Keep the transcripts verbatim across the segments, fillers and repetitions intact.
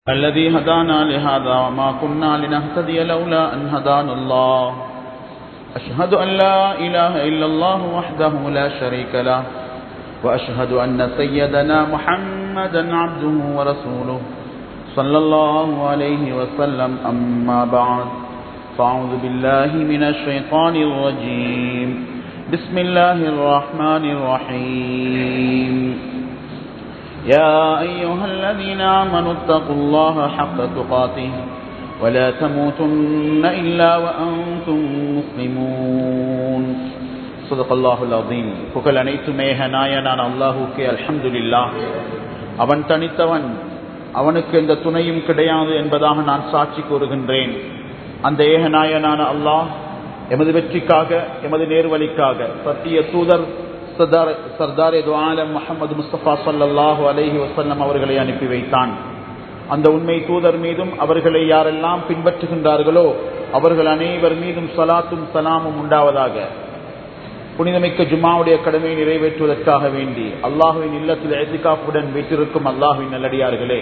الذي هدانا لهذا وما كنا لنهتدي لولا أن هدانا الله أشهد أن لا إله إلا الله وحده لا شريك له وأشهد أن سيدنا محمدا عبده ورسوله صلى الله عليه وسلم أما بعد فأعوذ بالله من الشيطان الرجيم بسم الله الرحمن الرحيم يا أيها الذين آمنوا اتقوا الله حق تقاته ولا تموتن إلا وأنتم مسلمون صدق الله العظيم புகழ் அனைத்துமே நாயனான அல்லாஹ்வுக்கே அல்ஹம்துலில்லாஹ். அவன் தனித்தவன், அவனுக்கு எந்த துணையும் கிடையாது என்பதாக நான் சாட்சி கூறுகின்றேன். அந்த ஏகநாயனான அல்லாஹ் எமது வெற்றிக்காக, எமது நேர்வழிக்காக சத்திய தூதர் சர்தாரே து ஆலம் முஹம்மது முஸ்தபா ஸல்லல்லாஹு அலைஹி வஸல்லம் அவர்களை அனுப்பி வைத்தான். அந்த உண்மை தூதர் மீதும் அவர்களை யாரெல்லாம் பின்பற்றுகின்றார்களோ அவர்கள் அனைவர் மீதும் ஸலாத்தும் ஸலாமும் உண்டாவதாக. புனிதமிக்க ஜும்மாவுடைய கடமையை நிறைவேற்றுவதற்காக வேண்டி அல்லாஹுவின் இல்லத்தில் இஅ்திகாஃபுடன் வீற்றிருக்கும் அல்லாஹுவின் நல்லடியார்களே,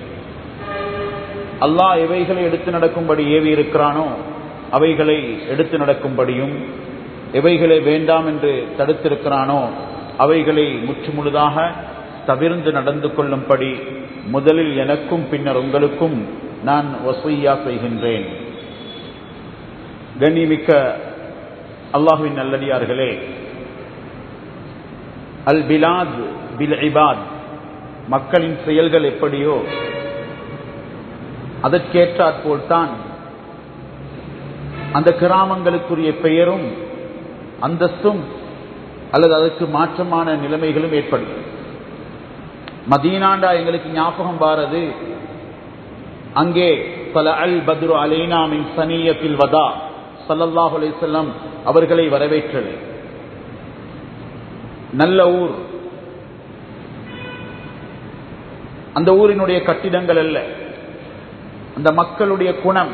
அல்லாஹ் எவைகளை எடுத்து நடக்கும்படி ஏவி இருக்கிறானோ அவைகளை எடுத்து நடக்கும்படியும், எவைகளை வேண்டாம் என்று தடுத்திருக்கிறானோ அவைகளை முற்றுமுழுதாக தவிர்ந்து நடந்து கொள்ளும்படி முதலில் எனக்கும் பின்னர் உங்களுக்கும் நான் வஸிய்யா செய்கின்றேன். கண்ணியமிக்க அல்லாஹ்வின் நல்லடியார்களே, அல் பிலாத் பில் இபாத், மக்களின் செயல்கள் எப்படியோ அதற்கேற்றாற்போல்தான் அந்த கிராமங்களுக்குரிய பெயரும் அந்தஸ்தும் அல்லது அதற்கு மாற்றமான நிலைமைகளும் ஏற்படும். மதீனாண்டா எங்களுக்கு ஞாபகம் வாரது, அங்கே தல அல் பத்ரு அலைனா மின் சனியத்தில் வதா ஸல்லல்லாஹு அலைஹி வஸல்லம் அவர்களை வரவேற்றது. நல்ல ஊர், அந்த ஊரினுடைய கட்டிடங்கள் அல்ல, அந்த மக்களுடைய குணம்,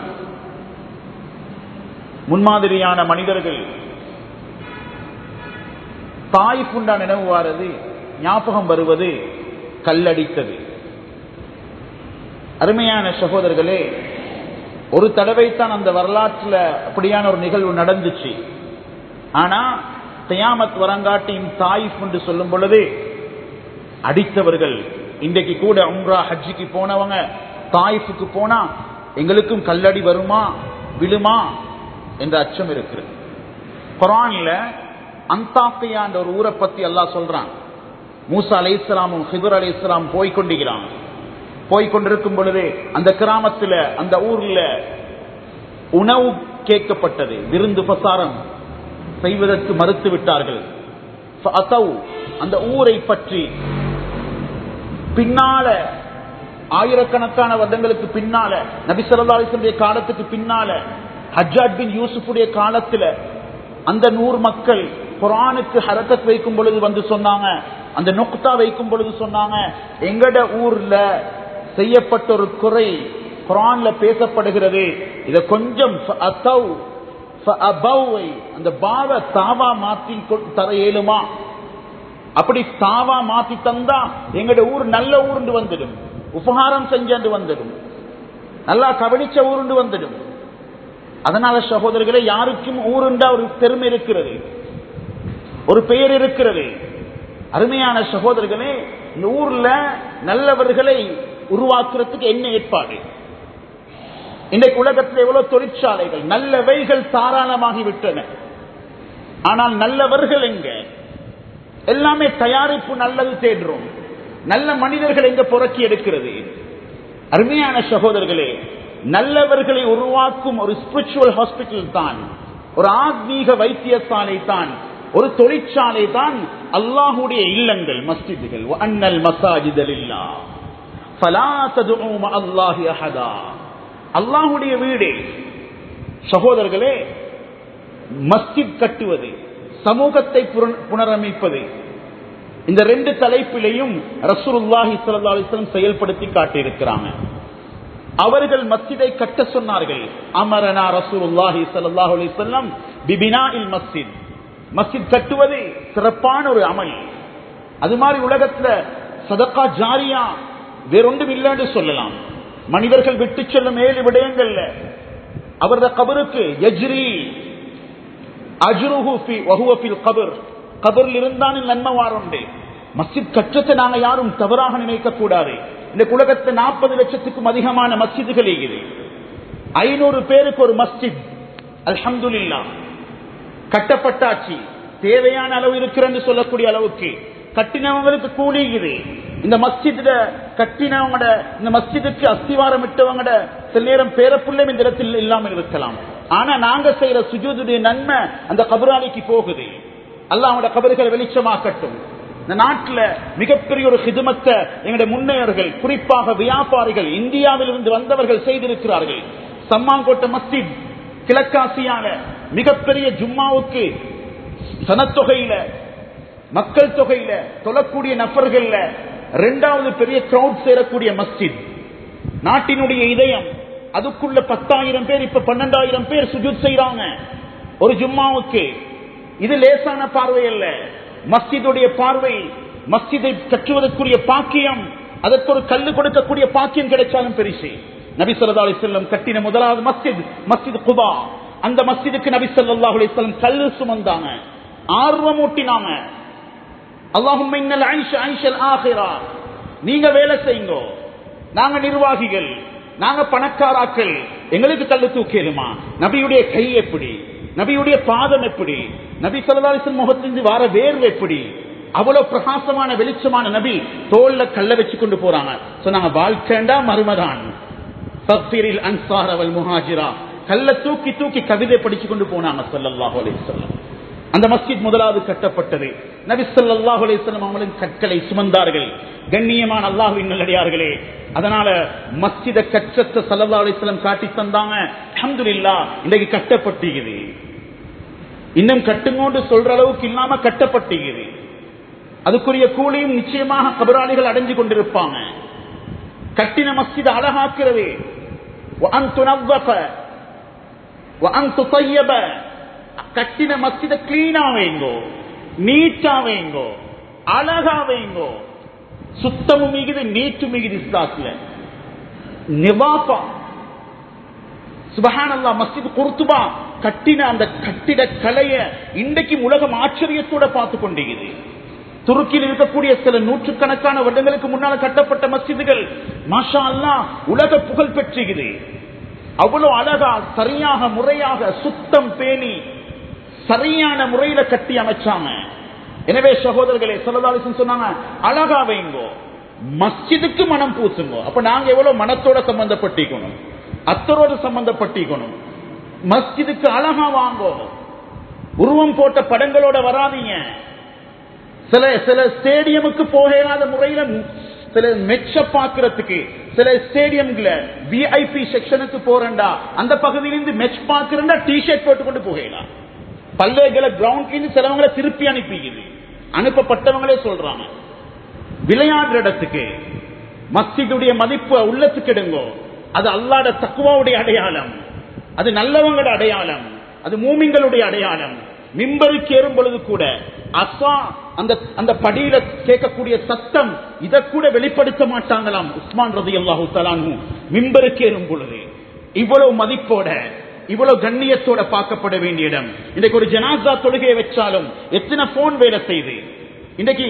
முன்மாதிரியான மனிதர்கள். தாயிஃபுண்டா நினைவு வாரது, ஞாபகம் வருவது கல்லடித்தது. அருமையான சகோதரர்களே, ஒரு தடவைத்தான் அந்த வரலாற்றில் அப்படியான ஒரு நிகழ்வு நடந்துச்சு. ஆனா கியாமத் வரங்காட்டின் தாயிஃப் என்று சொல்லும் பொழுது அடித்தவர்கள், இன்றைக்கு கூட உம்ரா ஹஜ்ஜிக்கு போனவங்க தாயிஃபுக்கு போனா எங்களுக்கும் கல்லடி வருமா விழுமா என்ற அச்சம் இருக்கிறது. குர்ஆன்ல அந்தாக்கியா என்ற ஒரு ஊரை பத்தி அல்லாஹ் சொல்றான். மூசா அலைஹிஸ்ஸலாமும் ஹிதர் அலைஹிஸ்ஸலாம் போய்கொண்டிருக்கிறாங்க. போய்கொண்டிருக்கும் பொழுது அந்த கிராமத்தில், அந்த ஊர்ல உணவு கேட்கப்பட்டது. விருந்து பிரசாரம் செய்வதற்கு மறுத்து விட்டார்கள். அந்த ஊரை பற்றி பின்னால, ஆயிரக்கணக்கான வருடங்களுக்கு பின்னால, நபி ஸல்லல்லாஹு அலைஹி வஸல்லம் காலத்துக்கு பின்னால, ஹஜ்ஜாஜ் பின் யூசுஃபுடைய காலத்தில் அந்த நூறு மக்கள் குர்ஆனுக்கு ஹரக்கத் வைக்கும் பொழுது வந்து சொன்னாங்க, அந்த நுக்தா வைக்கும் பொழுது சொன்னாங்க, எங்கட ஊர்ல செய்யப்பட்ட ஒரு குறை குர்ஆன்ல பேசப்படுகிறது, இத கொஞ்சம் அந்த பாவ தாவா மாத்தி தர இயலுமா? அப்படி தாவா மாத்தி தந்தா எங்கட ஊர் நல்ல ஊருண்டு வந்துடும், உபகாரம் செஞ்சு வந்துடும், நல்லா கவனிச்ச ஊருண்டு வந்துடும். அதனால சகோதரர்களே, யாருக்கும் ஊருண்டா ஒரு பெருமை இருக்கிறது, ஒரு பெயர் இருக்கிறது. அருமையான சகோதரர்களே, இந்த ஊர்ல நல்லவர்களை உருவாக்குறதுக்கு என்ன ஏற்பாடு? இன்றைக்கு உலகத்தில் எவ்வளவு தொழிற்சாலைகள், நல்லவைகள் தாராளமாகிவிட்டன. ஆனால் நல்லவர்கள் எங்க? எல்லாமே தயாரிப்பு நல்லது தேடுறோம், நல்ல மனிதர்கள் எங்க புறக்கி எடுக்கிறது? அருமையான சகோதரர்களே, நல்லவர்களை உருவாக்கும் ஒரு ஸ்பிரிச்சுவல் ஹாஸ்பிட்டல் தான், ஒரு ஆத்மீக வைத்தியசாலை தான், ஒரு தொழிற்சாலை தான் அல்லாஹுடைய இல்லங்கள், மஸ்ஜிதுகள். அன்னல் மஸாஜித லில்லாஹ் ஃபலா ததுஉ மஅல்லாஹி அஹதா. அல்லாஹுடைய வீடு. சகோதரர்களே, மஸ்ஜித் கட்டுவது, சமூகத்தை புனரமைப்பது, இந்த ரெண்டு தலைப்பிலையும் ரசூலுல்லாஹி ஸல்லல்லாஹு அலைஹி வஸல்லம் செயல்படுத்தி காட்டியிருக்கிறாங்க. அவர்கள் மஸ்ஜிதை கட்ட சொன்னார்கள். அமரனா ரசூலுல்லாஹி ஸல்லல்லாஹு அலைஹி வஸல்லம் பிபினாஇல் மஸ்ஜித். மஸ்ஜித் கட்டுவது சிறப்பான ஒரு அமல். அது மாதிரி உலகத்துல சதகா ஜாரியா வேறொன்றும் இல்லைன்னு சொல்லலாம். மனிதர்கள் விட்டு செல்லும் ஏழு விடயங்கள்ல அவரது கபருக்கு யஜ்ரி அஜ்ருஹு ஃபி வஹுவ ஃபில் கபர், கபரில் இருந்தான் நன்மை வாருண்டு. மஸ்ஜித் கற்றத்தை நாங்க யாரும் தவறாக நினைக்க கூடாது. இந்த உலகத்தை நாற்பது லட்சத்துக்கும் அதிகமான மஸ்ஜிதுகள் இருக்குது. ஐநூறு பேருக்கு ஒரு மஸ்ஜித் அல்ஹம்துலில்லாஹ் கட்டப்பட்டாச்சு. தேவையான அளவு இருக்கிறன்னு சொல்லக்கூடிய அளவுக்கு கட்டினவங்களுக்கு கூலிக்குது. இந்த மஸ்ஜித கட்டினவங்க இந்த மஸ்ஜிதுக்கு அஸ்திவாரம் இட்டவங்க சில நேரம் பேரப்புள்ளையும் இந்த இடத்தில் இல்லாமல் இருக்கலாம். ஆனா நாங்க செய்யற சுஜூதுடைய நன்மை அந்த கபராளிக்கு போகுது. அல்லாஹ் அவங்களோட கபறுகளை வெளிச்சமாக்கட்டும். இந்த நாட்டில் மிகப்பெரிய ஒரு ஹிதுமத்தை எங்களுடைய முன்னையர்கள், குறிப்பாக வியாபாரிகள், இந்தியாவில் இருந்து வந்தவர்கள் செய்திருக்கிறார்கள். சம்மாங்கோட்டை மஸ்ஜித் கிழக்காசியான மிகப்பெரிய ஜும்மாவுக்கு சனத்தொகையில மக்கள் தொகையில தொழக்கூடிய நபர்கள்ல இரண்டாவது பெரிய கிரௌட் சேரக்கூடிய மஸ்ஜித், நாட்டினுடைய இதயம். அதுக்குள்ள பத்தாயிரம் பேர் இப்ப பன்னெண்டாயிரம் பேர் சுஜூத் செய்யறாங்க ஒரு ஜும்மாவுக்கு. இது லேசான பார்வை அல்ல. மஸ்ஜிதுடைய பார்வை, மஸ்ஜிதை கற்றுவதற்குரிய பாக்கியம், அதற்கு ஒரு கல்லு கொடுக்கக்கூடிய பாக்கியம் கிடைச்சாலும் பெரிசு. நபி ஸல்லல்லாஹு அலைஹி வஸல்லம் கட்டின முதலாவது மஸ்ஜித் மஸ்ஜித் குபா. அந்த மஸ்ஜிதுக்கு நபி ஸல்லல்லாஹு அலைஹி வஸல்லம் கல்லு சுமந்தாங்க, ஆர்வம் ஊட்டினாங்க. அல்லாஹும்ம இன்னல் ஐஷ ஐஷல் ஆகிரா, நீங்க வேலை செய்யுங்க, நாங்க நிர்வாகிகள், நாங்க பணக்காராக்கள், எங்களுக்கு கல்லு தூக்கிடுமா? நபியுடைய கை எப்படி, நபியுடைய பாதம் எப்படி, நபி ஸல்லல்லாஹு அலைஹி வஸல்லம் முகத்திலிருந்து வர வேர்வை எப்படி, அவ்வளவு பிரகாசமான வெளிச்சமான நபி தோல்ல கல்ல வச்சு கொண்டு போறாங்க. சொன்னாங்க வாழ்க்கைண்டா மருமதான் தஃபீரில் அன்சார் வல் முஹாஜிரா, கல்ல தூக்கி தூக்கி கவிதை படிச்சு கொண்டு போனாங்க ஸல்லல்லாஹு அலைஹி வஸல்லம். அந்த மஸ்ஜித் முதலாவது கட்டப்பட்டது. நபி ஸல்லல்லாஹு அலைஹி வஸல்லம் அவங்களும் கற்களை சுமந்தார்கள். கண்ணியமான அல்லாஹ்வின் நல்லடியார்களே, அதனால மஸ்ஜித கற்றத்தை ஸல்லல்லாஹு அலைஹி வஸல்லம் காட்டி தந்தாங்க. அல்ஹம்துலில்லாஹ் இன்னைக்கு கட்டப்பட்டிருக்குது. இன்னும் கட்டுங்கோண்டு சொல்ற அளவுக்கு இல்லாம கட்டப்பட்டிருக்குது. அதுக்குரிய கூலியும் நிச்சயமாக கபராளிகள் அடைஞ்சு கொண்டிருப்பாங்க. கட்டின மஸ்ஜித் அழகாக்கிறது. கட்டின மஸ்ஜித கிளீனா வைங்கோ, நீட்டா வைங்கோ, அழகா வைங்கோ. சுத்தமும் மிகுது, நீட்டு மிகுது. இஸ்லாத்துல நிவாபா சுப்ஹானல்லாஹ். மஸ்ஜித் குர்துபா கட்டின அந்த கட்டிட கலைய இன்றைக்கு உலகம் ஆச்சரியத்தோட பார்த்து கொண்டிருக்கிறது. துருக்கியில் இருக்கக்கூடிய சில நூற்றுக்கணக்கான வருடங்களுக்கு முன்னால் கட்டப்பட்ட மஸ்ஜிதுகள் மாஷா அல்லாஹ் உலக புகழ் பெற்றுகிறது. அவ்வளவு அழகா சரியாக முறையாக சுத்தம் பேணி சரியான முறையில கட்டி அமைச்சாங்க. எனவே சகோதரர்களே, ஸல்லல்லாஹு அலைஹி வஸல்லம் சொன்னாங்க அழகா வைங்கோ, மஸ்ஜிதுக்கு மனம் பூசுங்கோ. அப்ப நாங்க எவ்வளவு மனத்தோட சம்பந்தப்பட்டிக்கணும், அத்தரோடு சம்பந்தப்பட்டிக்கணும். மஸ்ஜிதுக்கு அழகா வாங்கோ, உருவம் போட்ட படங்களோட வராதீங்க. சில சில ஸ்டேடியமுக்கு போகாத முறையில சில மெச்ச பாக்குறதுக்கு சில ஸ்டேடியம்ல விஐபி செக்ஷனுக்கு போறண்டா அந்த பகுதியிலிருந்து மெச் பாக்குறா டிஷர்ட் போட்டுக்கொண்டு போகலாம். பல்வேறு கிரவுண்ட்ல சிலவங்களை திருப்பி அனுப்பிக்குது. அனுப்பப்பட்டவங்களே சொல்றாங்க விளையாடுற இடத்துக்கு மஸ்ஜிதுடைய மதிப்பு உள்ளத்துக்கு எடுங்கோ. அது அல்லாஹ்வுடைய தக்வாவுடைய அடையாளம், அது நல்லவங்களோட அடையாளம், அது மூமின்களுடைய அடையாளம். மிம்பருக்கு ஏறும் பொழுது கூட அஸ்ஸா அந்த அந்த படியில கேட்கக்கூடிய சத்தம் இதை கூட வெளிப்படுத்த மாட்டாங்களாம். உஸ்மான் ரலியல்லாஹு தஆலா அன்ஹு மிம்பருக்கு ஏறும் பொழுது இவ்வளவு மதிப்போட இவ்வளவு கண்ணியத்தோட பார்க்கப்பட வேண்டிய இடம். இன்றைக்கு ஒரு ஜனாசா தொழுகையை வச்சாலும் எத்தனை போன் வேலை செய்து, இன்றைக்கு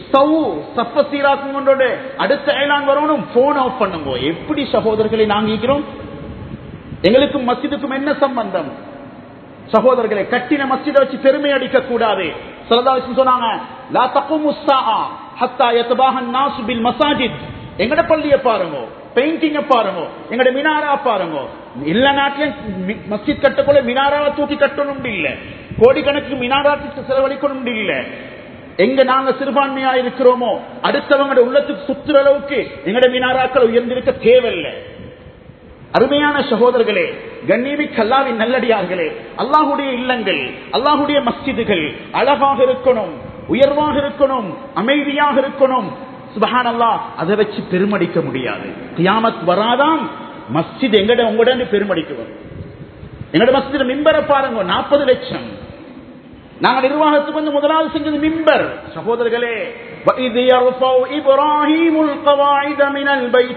சப்ப சீராக்குங்களோட அடுத்த ஐலான் வரணும், போன் ஆஃப் பண்ணுங்க. எப்படி சகோதரர்களை நாங்க இருக்கிறோம்? எங்களுக்கும் மஸ்ஜிதுக்கும் என்ன சம்பந்தம்? சகோதரர்களை, கட்டின மஸ்ஜிதை வச்சு பெருமை அடிக்க கூடாது. ஸல்லல்லாஹு அலைஹி வஸல்லம் சொன்னாங்க லா தகுமு ஸாஆ ஹத்தா யதபாஹ الناس بالمساجد. எங்கட பள்ளியை பாருங்க, பெயிண்டிங்க பாருங்க, எங்கட மினாரா பாருங்க. எல்லா நாட்டிலும் மஸ்ஜித் கட்டக்குள்ள மினாராவை தூக்கி கட்டணும் இல்ல, கோடிக்கணக்கு மினாராத்துக்கு செலவழிக்கணும் இல்ல. எங்க நாங்க சிறுபான்மையா இருக்கிறோமோ அடுத்தவங்க உள்ளத்துக்கு சுத்துற அளவுக்கு எங்கட மினாராக்கள் உயர்ந்திருக்க தேவையில்லை. அருமையான சகோதரர்களே, கண்ணியமிக்க அல்லாஹ்வின் நல்லடியார்களே, அல்லாஹ்வுடைய இல்லங்கள், அல்லாஹ்வுடைய மஸ்ஜிதுகள் அழகாக இருக்கணும், உயர்வாக இருக்கணும், அமைதியாக இருக்கணும். சுப்ஹானல்லாஹ், அதை வச்சு பெருமடிக்க முடியாது. கியாமத் வராதான் மஸ்ஜித் எங்கட உங்களோட பெருமடிக்க வரும். எங்கட மஸ்ஜித் மிம்பரை பாருங்க, நாற்பது லட்சம். நாங்க நிர்வாகத்துக்கு வந்து முதலாவது செஞ்சது மிம்பர். சகோதரர்களே, وَإِذْ يَرْفَعُ إِبْرَاهِيمُ الْقَوَاعِدَ مِنَ الْبَيْتِ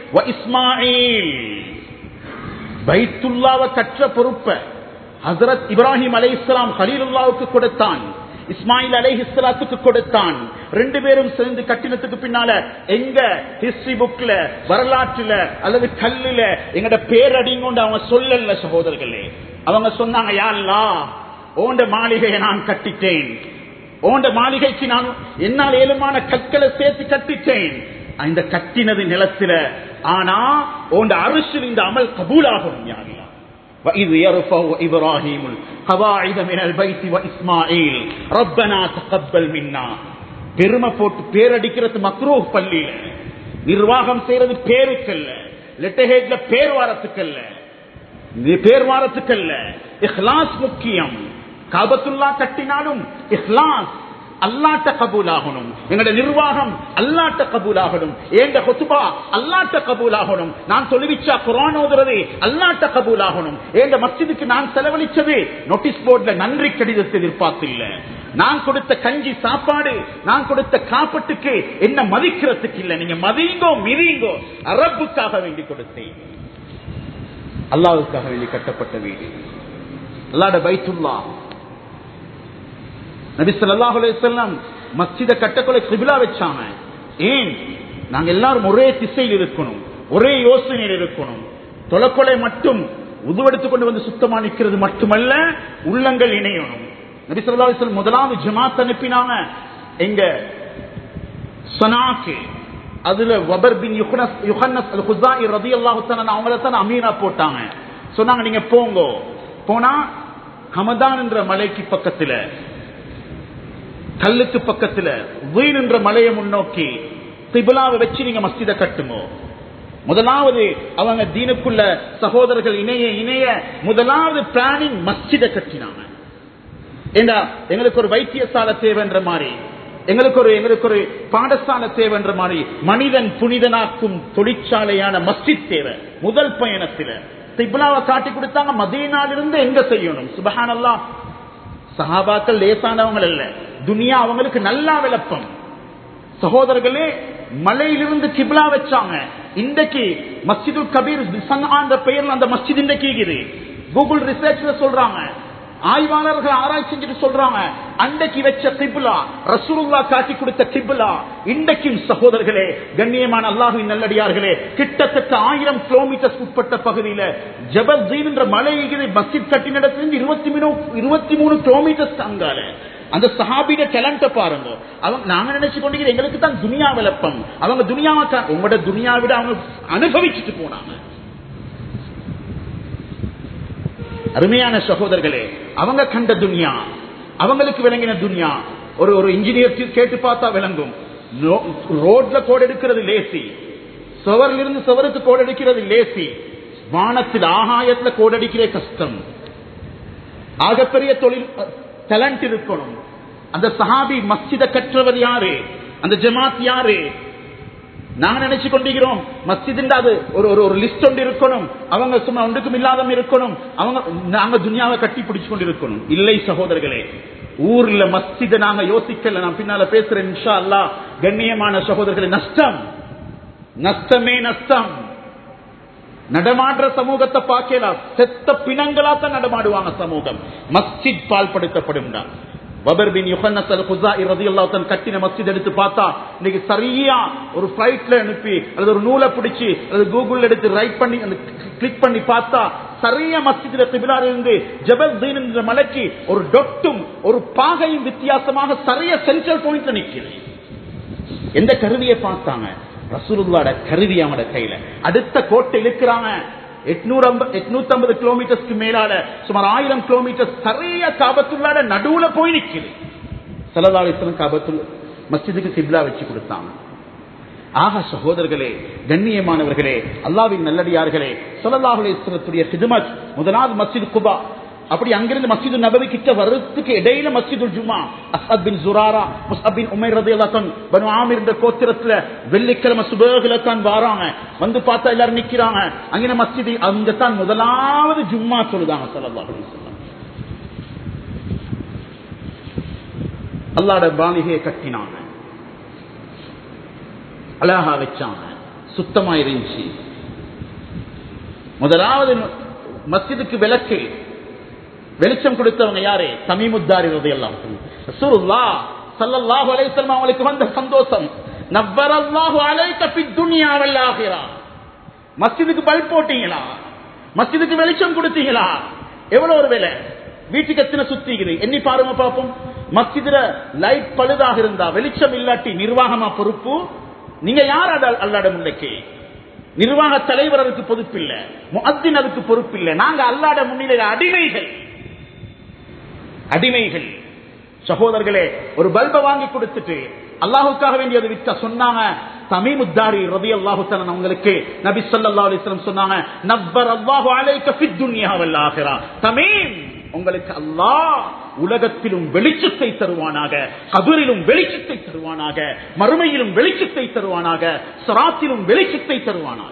வ இஸ்மாயில். பைத்துல்லாவை கற்ற பொறுப்பை ஹஜ்ரத் இப்ராஹிம் அலைஹிஸ்ஸலாம் கலீலுல்லாவுக்கு கொடுத்தான், இஸ்மாயில் அலைஹிஸ்ஸலாத்துக்கு கொடுத்தான். ரெண்டு பேரும் சேர்ந்து கட்டினத்துக்கு பின்னால எங்க ஹிஸ்டரி புக்ல, வரலாற்றுல அல்லது கல்லுல எங்கட பேரடிங்கொண்டு அவங்க சொல்லல சகோதரர்களே. அவங்க சொன்னாங்க, யா அல்லாஹ், ஓண்ட மாளிகையை நான் கட்டிட்டேன், ஓண்ட மாளிகைக்கு நான் என்னால் ஏழுமான கற்களை சேர்த்து கட்டிட்டேன். இந்த கட்டினது நிலத்தில, ஆனா ஓண்ட அரிசில் இந்த அமல் கபூலாகும். யா அல்லாஹ், وَإِذْ يَرْفَعُ إِبْرَاهِيمُ الْقَوَاعِدَ مِنَ الْبَيْتِ وَإِسْمَاعِيلُ رَبَّنَا تَقَبَّلْ مِنَّا. பெருமை போட்டு பேரடிக்கிறது மக்ரூஹ். பள்ளியில நிர்வாகம் செய்யறது பேருக்கல்ல, லெட்டஹெட்ல பேர் வாரத்துக்கல்ல, பேர் வாரத்துக்கல்ல. இஹ்லாஸ் முக்கியம். காபத்துல்லா கட்டினாலும் இஹ்லாஸ் அல்லாஹ்ட்ட கபூலாகணும். எங்களுடைய நிர்வாகம் அல்லாஹ்ட்ட கபூலாகணும். ஏண்ட ஹுத்பா அல்லாஹ்ட்ட கபூலாகணும். நான் தொழுவிச்சா குர்ஆன் ஓதுறது அல்லாஹ்ட்ட கபூலாகணும். ஏண்ட மஸ்ஜிதுக்கு நான் செலவழிச்சது நோட்டீஸ் போர்ட்ல நன்றி கடிதத்தை எதிர்பார்த்தில்ல. நான் கொடுத்த கஞ்சி சாப்பாடு, நான் கொடுத்த காப்பட்டுக்கு என்ன மதிக்கிறதுக்கு இல்ல. நீங்க மதிங்கோ மிதிங்கோ, அரபுக்காக வேண்டி கொடுத்தேன். அல்லாஹ்வுக்காக வேண்டி கட்டப்பட்ட வீடு அல்லாஹ்வுடைய பைத்துல்லாஹ். நபி ஸல்லல்லாஹு அலைஹி வஸல்லம் மஸ்ஜித கட்டக்குள்ள கிப்லா வச்சாங்க. ஏன்? நாங்க எல்லாரும் ஒரே திசையில் இருக்கணும், ஒரே யோசனையில் இருக்கணும். தொலைக்கொலை மட்டும் உதுவெடுத்துக் கொண்டு வந்து சுத்தமா நிற்கிறது மட்டுமல்ல, உள்ளங்கள் இணையணும். நபி ஸல்லல்லாஹு அலைஹி வஸல்லம் முதலாவது ஜமாத் அனுப்பினாங்க எங்க சனாக்கு. அதுல வபர் பின் யுஹனஸ் யுஹன்னஸ் அல் குஸாஇ ரலியல்லாஹு தஆலா அவங்கள தான் அமீரா போட்டாங்க. சொன்னாங்க, நீங்க போங்க. போனா ஹமதான் என்ற மலைக்கு பக்கத்துல, கல்லுக்கு பக்கத்துல வீண் என்ற மலையை முன்னோக்கி கிப்லாவை வச்சு நீங்க மஸ்ஜித கட்டுங்க. முதலாவது அவங்க தீனுக்குள்ள சகோதரர்கள் இணைய இணைய முதலாவது பிளானிங் மஸ்ஜித கட்டினாங்க. ஏண்டா எங்களுக்கு ஒரு வைத்தியசாலை தேவைன்ற மாதிரி, எங்களுக்கு ஒரு எங்களுக்கு ஒரு பாடசாலை தேவைன்ற மாதிரி, மனிதன் புனிதனாக்கும் தொழிற்சாலையான மஸ்ஜித் தேவை. முதல் பயணத்துல கிப்லாவை காட்டி கொடுத்தாங்க. மதீனாவிலிருந்து எங்க செய்யணும்? சுப்ஹானல்லாஹ். சஹாபாக்கள் லேசானவங்க அல்ல, துனியா அவங்களுக்கு நல்லா விளப்பம். சகோதரர்களே, மலையிலிருந்து கிப்லா வச்சாங்க. இன்றைக்கு மஸ்ஜிதுல் கபீர் அந்த பெயர்ல அந்த மஸ்ஜித் இன்றைக்கு இருக்குது. கூகுள் ரிசர்ச்ல சொல்றாங்க, ஆய்வாளர்கள் ஆராய்ச்சி செஞ்சுட்டு சொல்றாங்க, அன்றைக்கு வச்ச கிப்லா ரசூலுல்லாஹ் காட்டி கொடுத்த கிப்லா இன்றைக்கும் சகோதரர்களே, கண்ணியமான அல்லாஹ்வின் நல்லடியார்களே, கிட்டத்தட்ட ஆயிரம் கிலோமீட்டர் உட்பட்ட பகுதியில ஜபல் தீன் என்ற மலை மஸ்ஜித் கட்டினத்திலிருந்து இருபத்தி மூணு இருபத்தி மூணு கிலோமீட்டர் அங்கால. அந்த சஹாபிட டேலண்ட பாருங்க. அவங்க நாங்க நினைச்சு கொண்டு எங்களுக்கு தான் துனியா விளப்பம், அவங்க துனியாவை உங்களோட துனியாவிட அவங்க அனுபவிச்சுட்டு போனாங்க. அருமையான சகோதரர்களே, அவங்க கண்ட துனியா, அவங்களுக்கு விளங்கின துனியா. ஒரு ஒரு இன்ஜினியர் கேட்டு பார்த்தா விளங்கும். ரோட்ல கோடு எடுக்கிறது லேசி, சுவரில் இருந்து சுவருக்கு கோடு எடுக்கிறது லேசி, வானத்தில் ஆகாயத்துல கோடு அடிக்கிற கஷ்டம். ஆகப்பெரிய தொழில் டேலண்ட் இருக்கணும். அந்த சஹாபி மஸ்ஜித கற்றவர் யாரு? அந்த ஜமாத் யாரு? நாங்க நினைச்சு கொண்டிருக்கிறோம் மஸ்ஜித் அது ஒரு ஒரு லிஸ்ட் ஒன்று இருக்கணும், அவங்க சும்மா ஒன்றுக்கும் இல்லாத இருக்கணும், அவங்க நாங்க துனியாவை கட்டி பிடிச்சு கொண்டு இருக்கணும். இல்லை சகோதரர்களே, ஊர்ல மஸ்ஜித நாங்க யோசிக்கல. நான் பின்னால பேசுறேன் இன்ஷா அல்லாஹ். கண்ணியமான சகோதரர்களே, நஷ்டம் நஷ்டமே நஷ்டம். நடமாடுற சமூகத்தை பார்க்கலாம், செத்த பிணங்களாத்தான் நடமாடுவாங்க சமூகம். மஸ்ஜித் பால்படுத்தப்படும். வபர் பின் யுஹன்னஸ் அல் குஸாஇ ரலியல்லாஹு தஆலா கட்டின மஸ்ஜித் எடுத்து பார்த்தா இன்னைக்கு சரியா ஒரு ஃபிளைட்ல அனுப்பி அல்லது ஒரு நூலை பிடிச்சி அல்லது கூகுள் எடுத்து ரைட் பண்ணி கிளிக் பண்ணி பார்த்தா சரியா மஸ்ஜித்ல கிப்லால இருந்து ஜபல் தீன் என்ற மலைக்கு ஒரு டொட்டும் ஒரு பாகையும் வித்தியாசமாக சரியா சென்ட்ரல் பாயிண்ட்ல நிற்கிறது. எந்த கருவியை பார்த்தாங்க? ரசூலுல்லாஹ்வோட கருவி அவங்களோட கையில. அடுத்த கோட்டை இழுக்கிறாங்க. எட்நூத்தி ஐம்பது கிலோமீட்டருக்கு மேலால சுமார் ஆயிரம் கிலோமீட்டர் சரியா காபத்துல்லாஹ்வோட நடுவுல போய் நிற்குது. ஸல்லல்லாஹு அலைஹி வஸல்லம் காபத்துல் மஸ்ஜிதுக்கு கிப்லா வச்சு கொடுத்தாங்க. ஆக சகோதரர்களே, கண்ணியமானவர்களே, அல்லாஹ்வின் நல்லடியார்களே, ஸல்லல்லாஹு அலைஹி வஸல்லத்துடைய ஹிதமத் முதலாவது மஸ்ஜித் குபா. அப்படி அங்கிருந்து மஸ்ஜிது நபவி கிட்ட வர்றதுக்கு இடையில மஸ்ஜிதுல் ஜுமா. அஸ்அத் பின் ஜுராரா, முஸ்அப் பின் உமைர் ரலியல்லாஹு அன்ஹு பனு ஆமிர் என்ற கோத்திரத்துல வெள்ளிக்கிழமை சுபஹ்ல தான் வராங்க. வந்து பார்த்தா எல்லாரும் நிக்கிறாங்க. அங்க மஸ்ஜித் அங்க தான் முதலாவது ஜும்மா சொல்லுதாங்க ஸல்லல்லாஹு அலைஹி வஸல்லம். அல்லாஹ்வுடைய பாணிகையை கட்டினாங்க, அழகா வச்சாங்க, சுத்தமா இருந்துச்சு. முதலாவது மஸ்ஜிதுக்கு விளக்கு வெளிச்சம் கொடுத்தவங்க யாரு? தமீமுத்தாரி ரலியல்லாஹு அன்ஹு. ரசூலுல்லாஹ் ஸல்லல்லாஹு அலைஹி வஸல்லம் அவங்களுக்கு வந்த சந்தோஷம், நவ்வரல்லாஹு அலைக ஃபித் துன்யா வல் ஆகிரா. மஸ்ஜிதுக்கு பல்ப் போட்டீங்களா? மஸ்ஜிதுக்கு வெளிச்சம் கொடுத்தீங்களா? எவ்வளவு ஒரு வேலை. வீட்டுக்கு எத்தனை சுத்திக்குது எண்ணி பாருங்க பாப்போம். மஸ்ஜிதுல லைட் பழுதாக இருந்தா, வெளிச்சம் இல்லாட்டி நிர்வாகமா பொறுப்பு? நீங்க யார் அல்லாட முன்னைக்கு? நிர்வாக தலைவர் அதுக்கு பொறுப்பில்லை, முஅத்தின் அதுக்கு பொறுப்பில்லை. நாங்க அல்லாட முன்னிலையில அடிமைகள். அடிமைகள் சகோதரர்களே, ஒரு பல்பை வாங்கி கொடுத்துட்டு அல்லாஹுக்காக வேண்டியது விற்க சொன்னாங்க. தமீமுத்தாரி ரலியல்லாஹு தஆலா உங்களுக்கு நபி ஸல்லல்லாஹு அலைஹி வஸல்லம் சொன்னாங்க, நவ்வரல்லாஹு அலைக ஃபித் துன்யா வல் ஆகிரா. தமீம், உங்களுக்கு அல்லாஹ் உலகத்திலும் வெளிச்சத்தை தருவானாக, கபரிலும் வெளிச்சத்தை தருவானாக, மறுமையிலும் வெளிச்சத்தை தருவானாக, ஸிராத்திலும் வெளிச்சத்தை தருவானாக.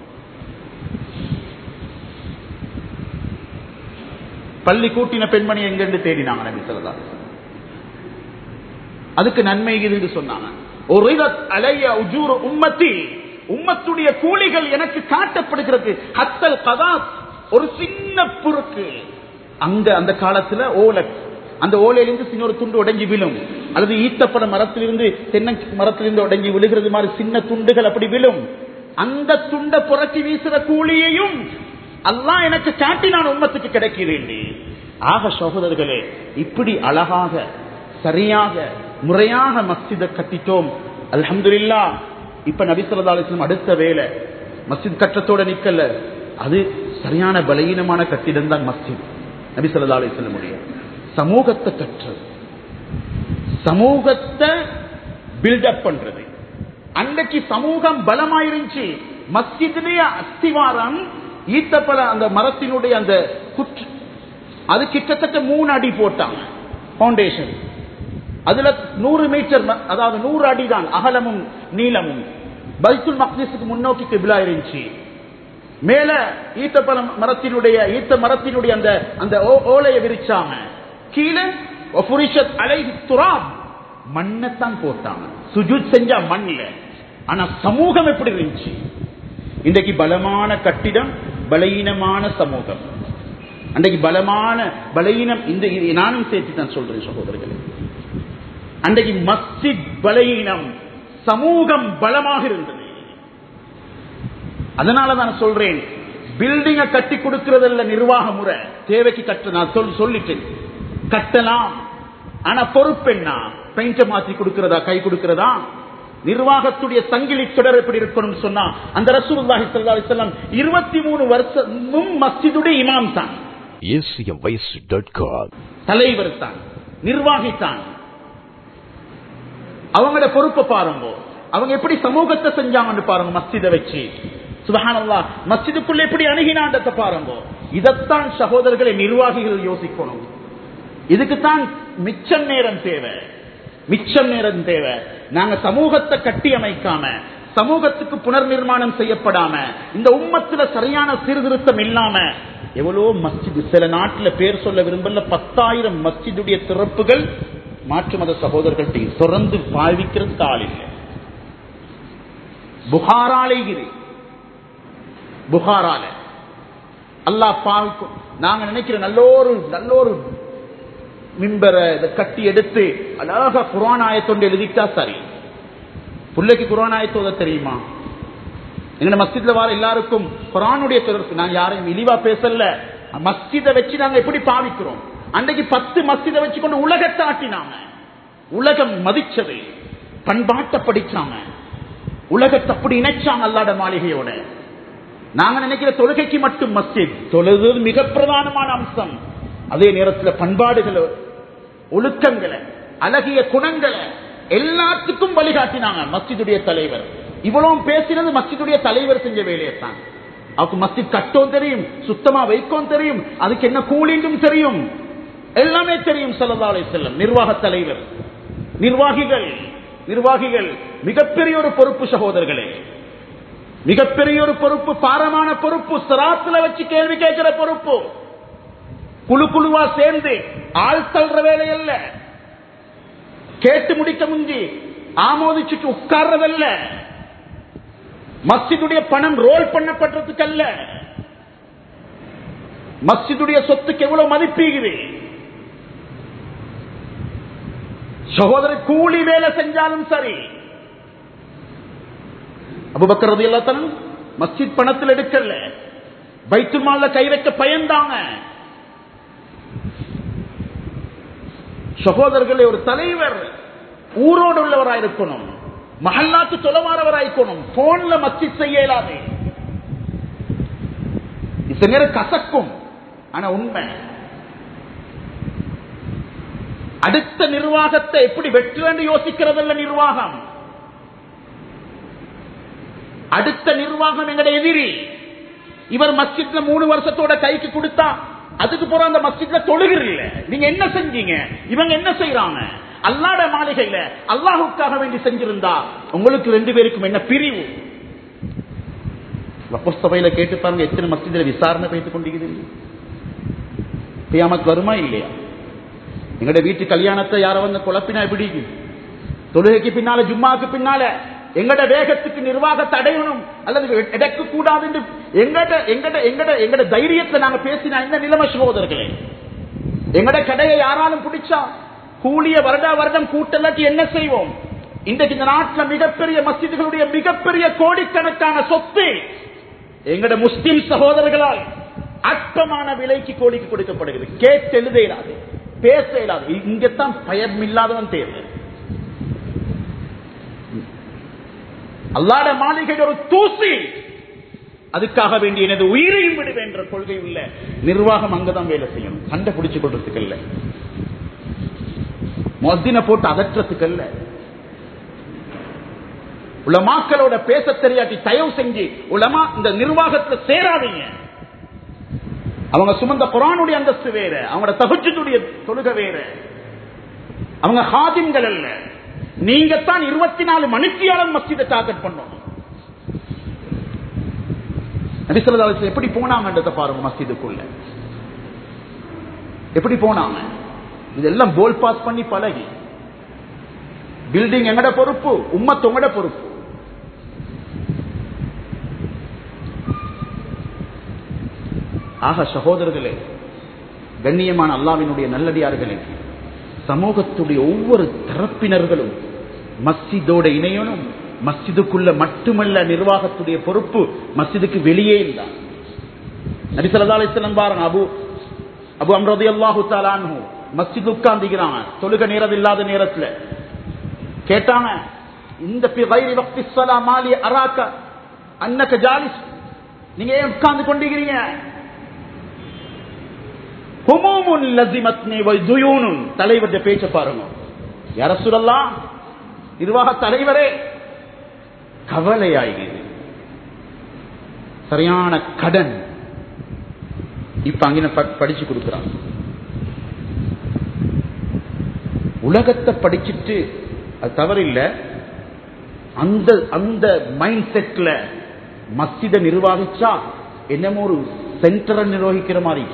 பள்ளி கூட்டின பெண்மணி எங்கிருந்து தேடினாங்க நபி ஸல்லல்லாஹு அலைஹி வஸல்லம். அதுக்கு நன்மை இது சொன்னாங்க. உரிதத் அலைய உஜூரு உம்மத்தி, உம்மத்துடைய கூலிகள் எனக்கு காட்டப்படுகிறது. ஹத்தல் கதாஸ், ஒரு சின்ன புருக்கு. அங்க அந்த காலத்துல ஓலை, அந்த ஓலையிலிருந்து சின்ன ஒரு துண்டு உடைஞ்சி விழும், அல்லது ஈத்தப்பட மரத்திலிருந்து தென்னை மரத்திலிருந்து உடைஞ்சி விழுகிறது மாதிரி சின்ன துண்டுகள் அப்படி விழும். அந்த துண்டை புரட்டி வீசுற கூலியையும் அல்லாஹ் எனக்கு காட்டி நான் உம்மத்துக்கு கிடைக்கிறேன். ஆக சகோதரர்களே, இப்படி அழகாக சரியாக முறையாக மஸ்ஜிதை கட்டிட்டோம். அல்ஹம்துலில்லாஹ். இப்ப நபி ஸல்லல்லாஹு அலைஹி வஸல்லம் அடுத்த வேலை மஸ்ஜித் கட்டத்தோட நிக்கல, அது சரியான பலகீனமான கட்டிடம் தான் மஸ்ஜித். நபி ஸல்லல்லாஹு அலைஹி வஸல்லம் உடைய சமூகத்தை கற்றது, சமூகத்தை பில்டப் பண்றது. அன்றைக்கு சமூகம் பலமாயிருந்துச்சு. மஸ்ஜிதுடைய அஸ்திவாரம் ஈத்தப்பல அந்த மரத்தினுடைய அந்த குற்று, அது கிட்டத்தட்ட மூணு அடி போட்டாங்க பவுண்டேஷன். அதுல நூறு மீட்டர், அதாவது நூறு அடி தான் அகலமும் நீளமும். பைத்துல் மக்திஸுக்கு முன்னோக்கி கிப்லா இருந்துச்சு. மேல ஈத்தப்பழ மரத்தினுடைய ஈத்த மரத்தினுடைய அந்த அந்த ஓலையை விரிச்சாங்க. கீழே அலைஹி துராப், மண்ணத்தான் போட்டாங்க. சுஜூத் செஞ்சா மண்ணில. ஆனா சமூகம் எப்படி இருந்துச்சு? இன்றைக்கு பலமான கட்டிடம், பலகீனமான சமூகம். அன்றைக்கு பலமான பலகீனம், இந்த நானும் சேர்த்து தான் சொல்றேன் சகோதரர்களே. அன்றைக்கு மஸ்ஜித் பலகீனம், சமூகம் பலமாக இருந்தது. அதனாலதான் சொல்றேன், பில்டிங்க கட்டி கொடுக்கிறதல்ல நிர்வாக முறை. தேவைக்கு கட்ட நான் சொல் சொல்லிட்டேன் கட்டலாம். ஆனா பொறுப்பு என்ன? பெயிண்ட மாற்றி கொடுக்கிறதா, கை கொடுக்கிறதா? நிர்வாகத்துடைய சங்கிலி தொடர் எப்படி இருக்கணும் சொன்னா, அந்த ரசூலுல்லாஹி ஸல்லல்லாஹு அலைஹி வஸல்லம் இருபத்தி மூணு வருஷமும் மஸ்ஜிதுடைய இமாம் தான், தலைவர் தான், நிர்வாகி தான். அவங்களோட பொறுப்பை பாருங்க, அவங்க எப்படி சமூகத்தை செஞ்சாங்கன்னு பாருங்க. மஸ்ஜிதை வச்சு சுப்ஹானல்லாஹ், மஸ்ஜிதுக்குள்ள எப்படி அணுகினாண்டத்தை பாருங்க. இதைத்தான் சகோதரர்களை நிர்வாகிகள் யோசிக்கணும். இதுக்குத்தான் மிச்சம் நேரம் தேவை, மிச்சம் நேரம் தேவை. நாங்க சமூகத்தை கட்டி அமைக்காம, சமூகத்துக்கு புனர் நிர்மாணம் செய்யப்படாம, இந்த உம்மத்துல சரியான சீர்திருத்தம் இல்லாம எவ்வளோ மஸ்ஜித், சில நாட்டில் பேர் சொல்ல விரும்பல, பத்தாயிரம் மஸ்ஜிதுடைய திறப்புகள் மாற்று மத சகோதரர்கள் தொடர்ந்து பாவிக்கிறதுக்கு ஆள் இல்லை. புகாராலே இது புகாரால அல்லாஹ் பாவிக்கும். நாங்க நினைக்கிற நல்லோரு நல்லோரு மிம்பரை கட்டி எடுத்து அழகா குர்ஆன் ஆயத்தொண்டு எழுதிட்டா சரி. பிள்ளைக்கு குர்ஆன் ஆயத்தோத தெரியுமா? எங்க மஸ்ஜித்ல வர எல்லாருக்கும் குர்ஆனுடைய தொடர்பு. நான் யாரையும் இழிவா பேசல, மஸ்ஜிதை வச்சு நாங்க எப்படி பாவிக்கிறோம். அன்றைக்கு பத்து மஸ்ஜிதை வச்சுக்கொண்டு உலகத்தை ஆட்டினாங்க. உலகம் மதிச்சது, பண்பாட்டை படிச்சாங்க, உலகத்தை அப்படி இணைச்சாங்க அல்லாஹ்ட மாளிகையோட. நாங்க நினைக்கிற தொழுகைக்கு மட்டும் மஸ்ஜித், தொழுது மிக பிரதானமான அம்சம். அதே நேரத்தில் பண்பாடுகளை, ஒழுக்கங்களை, அழகிய குணங்களை எல்லாத்துக்கும் வழிகாட்டினாங்க மஸ்ஜிதுடைய தலைவர். இவ்வளவு பேசினது மஸ்ஜிதுடைய தலைவர் செஞ்ச வேலையைத்தான். அவருக்கு மஸ்ஜித் கட்டவும் தெரியும், சுத்தமா வைக்கவும் தெரியும், அதுக்கு என்ன கூலிண்டும் தெரியும், எல்லாமே தெரியும் ஸல்லல்லாஹு அலைஹி வஸல்லம். நிர்வாக தலைவர், நிர்வாகிகள் நிர்வாகிகள் மிகப்பெரிய ஒரு பொறுப்பு சகோதரர்களே, மிகப்பெரிய ஒரு பொறுப்பு, பாரமான பொறுப்பு. சிராத்துல வச்சு கேள்வி கேட்கிற பொறுப்பு. குழு குழுவா சேர்ந்து ஆள் தள்ளுற வேலை அல்ல, கேட்டு முடிக்க முந்தி ஆமோதிச்சுட்டு உட்கார்றதல்ல. மஸ்ஜிதுடைய பணம் ரோல் பண்ணப்படுறதுக்கு அல்ல. மஸ்ஜிதுடைய சொத்துக்கு எவ்வளவு மதிப்பீகுது. சகோதரர் கூலி வேலை செஞ்சாலும் சரி, அபூபக்கர் ரலியல்லாஹு அன்ஹு மஸ்ஜித் பணத்தில் எடுக்கல, பைத்துல் மால்ல கை வைக்க பயந்தாங்க. சகோதரர்களே, ஒரு தலைவர் ஊரோடு உள்ளவராயிருக்கணும், மஹல்லாத்து தொலைவாரவராயிருக்கணும். போன்ல மஸ்ஜித் செய்ய இயலாது. இந்த நேரம் கசக்கும், ஆனா உண்மை. அடுத்த நிர்வாகத்தை எப்படி வெற்று என்று யோசிக்கிறதல்ல நிர்வாகம். அடுத்த நிர்வாகம் எங்கட எதிரி. இவர் மஸ்ஜித்ல மூணு வருஷத்தோட கைக்கு கொடுத்தா அதுக்கு போற அந்த மஸ்ஜித்ல தொழுகிறீங்க. நீங்க என்ன செஞ்சீங்க? இவங்க என்ன செய்யறாங்க? அல்லாஹ்ட மாளிகையில அல்லாஹ்வுக்காக வேண்டி செஞ்சிருந்தா உங்களுக்கு ரெண்டு பேருக்கும் என்ன பிரிவு? வக்ஃப் கேட்டு பாருங்க, எத்தனை மஸ்ஜித்ல விசாரணை பேசிக் கொண்டிருக்கிறது. கியாமத் வருமா இல்லையா? எங்கட வீட்டு கல்யாணத்தை யார வந்து குழப்பினா எப்படி? தொழுகைக்கு பின்னால, ஜும்மாக்கு பின்னால எங்கட வேகத்துக்கு நிர்வாகத்தை அடையணும் அல்லது எடக்க கூடாது என்று எங்கட எங்கட எங்கட எங்கட தைரியத்தை நாங்க பேசினா இந்த நிலைமை சகோதரர்களே. எங்கட கடையை யாராலும் பிடிச்சா கூலிய வருடா வருடம் கூட்டலாட்டி என்ன செய்வோம்? இன்றைக்கு இந்த நாட்டில் மிகப்பெரிய மஸ்ஜிதுகளுடைய மிகப்பெரிய கோடிக்கணக்கான சொத்து எங்கட முஸ்லிம் சகோதரர்களால் அற்பமான விலைக்கு கோடிக்கு கொடுக்கப்படுகிறது. கேட்டு எழுத இயலாது, பேச இயலாது. இங்கத்தான் பயம் இல்லாதவன் தேவை. அல்லாஹ்வுடைய மாளிகையில் ஒரு தூசி, அதுக்காக வேண்டிய எனது உயிரையும் விடுவேன் என்ற கொள்கை உள்ள நிர்வாகம் அங்கதான் வேலை செய்யணும். சண்டை பிடிச்சு கொள்றதுக்கு அல்ல, முஅத்தினை போட்டு அதற்றத்துக்கு அல்ல. உலமாக்களோட பேச தெரியாட்டி தயவு செஞ்சு உலமா இந்த நிர்வாகத்துல சேராதீங்க. அவங்க சுமந்த குர்ஆனுடைய அந்தஸ்து வேற, அவங்களோட தஹஜ்ஜுடைய தொழுகை வேற. அவங்க ஹாதிம்கள் அல்ல. நீங்க தான் இருபத்தி நாலு மணித்தியாலம் மஸ்ஜிதை டார்கெட் பண்ணணும். நபி ஸல்லல்லாஹு அலைஹி வஸல்லம் எப்படி போனாங்கன்றத பாருங்க. மஸ்ஜிதுக்குள்ள எப்படி போனாங்க? இதெல்லாம் போல் பாஸ் பண்ணி பழகி. பில்டிங் எங்கட பொறுப்பு, உம்மத் உங்கட பொறுப்பு. ஆக சகோதரர்களே, கண்ணியமான அல்லாஹ்வினுடைய நல்லடியார்களே, சமூகத்துடைய ஒவ்வொரு தரப்பினர்களும் மஸ்ஜிதோட இணையணும். மஸ்ஜிதுக்குள்ள மட்டுமல்ல நிர்வாகத்துடைய பொறுப்பு, மஸ்ஜிதுக்கு வெளியே இல்ல. நபி ஸல்லல்லாஹு அலைஹி வஸல்லம் பாருங்க, அபு அபு அம்ர் ரலியல்லாஹு தஆலா அன்ஹு மஸ்ஜித் உட்கார்ந்திருக்கிறாங்க. தொழுகை நேரம் இல்லாத நேரத்துல கேட்டாங்க, இந்த ஃபி கைரி வக்தி ஸலா மாலி அராக அன்னக ஜாலிஸ், நீங்க ஏன் உட்கார்ந்து கொண்டிருக்கிறீங்க? ஹுமூமுன் லஸிமத்னி வ துயூனுன், தலைவருடைய பேச்ச பாருங்க. யா ரசூலல்லாஹ், நிர்வாக தலைவரே, கவலையாகிறது, சரியான கடன். இப்ப அங்க படிச்சு கொடுக்கிறான். உலகத்தை படிச்சுட்டு அது தவறில்ல, அந்த அந்த மைண்ட் செட்ல மஸ்ஜிதை நிர்வகிச்சா என்னமோ ஒரு சென்டரை நிர்வகிக்கிற மாதிரி.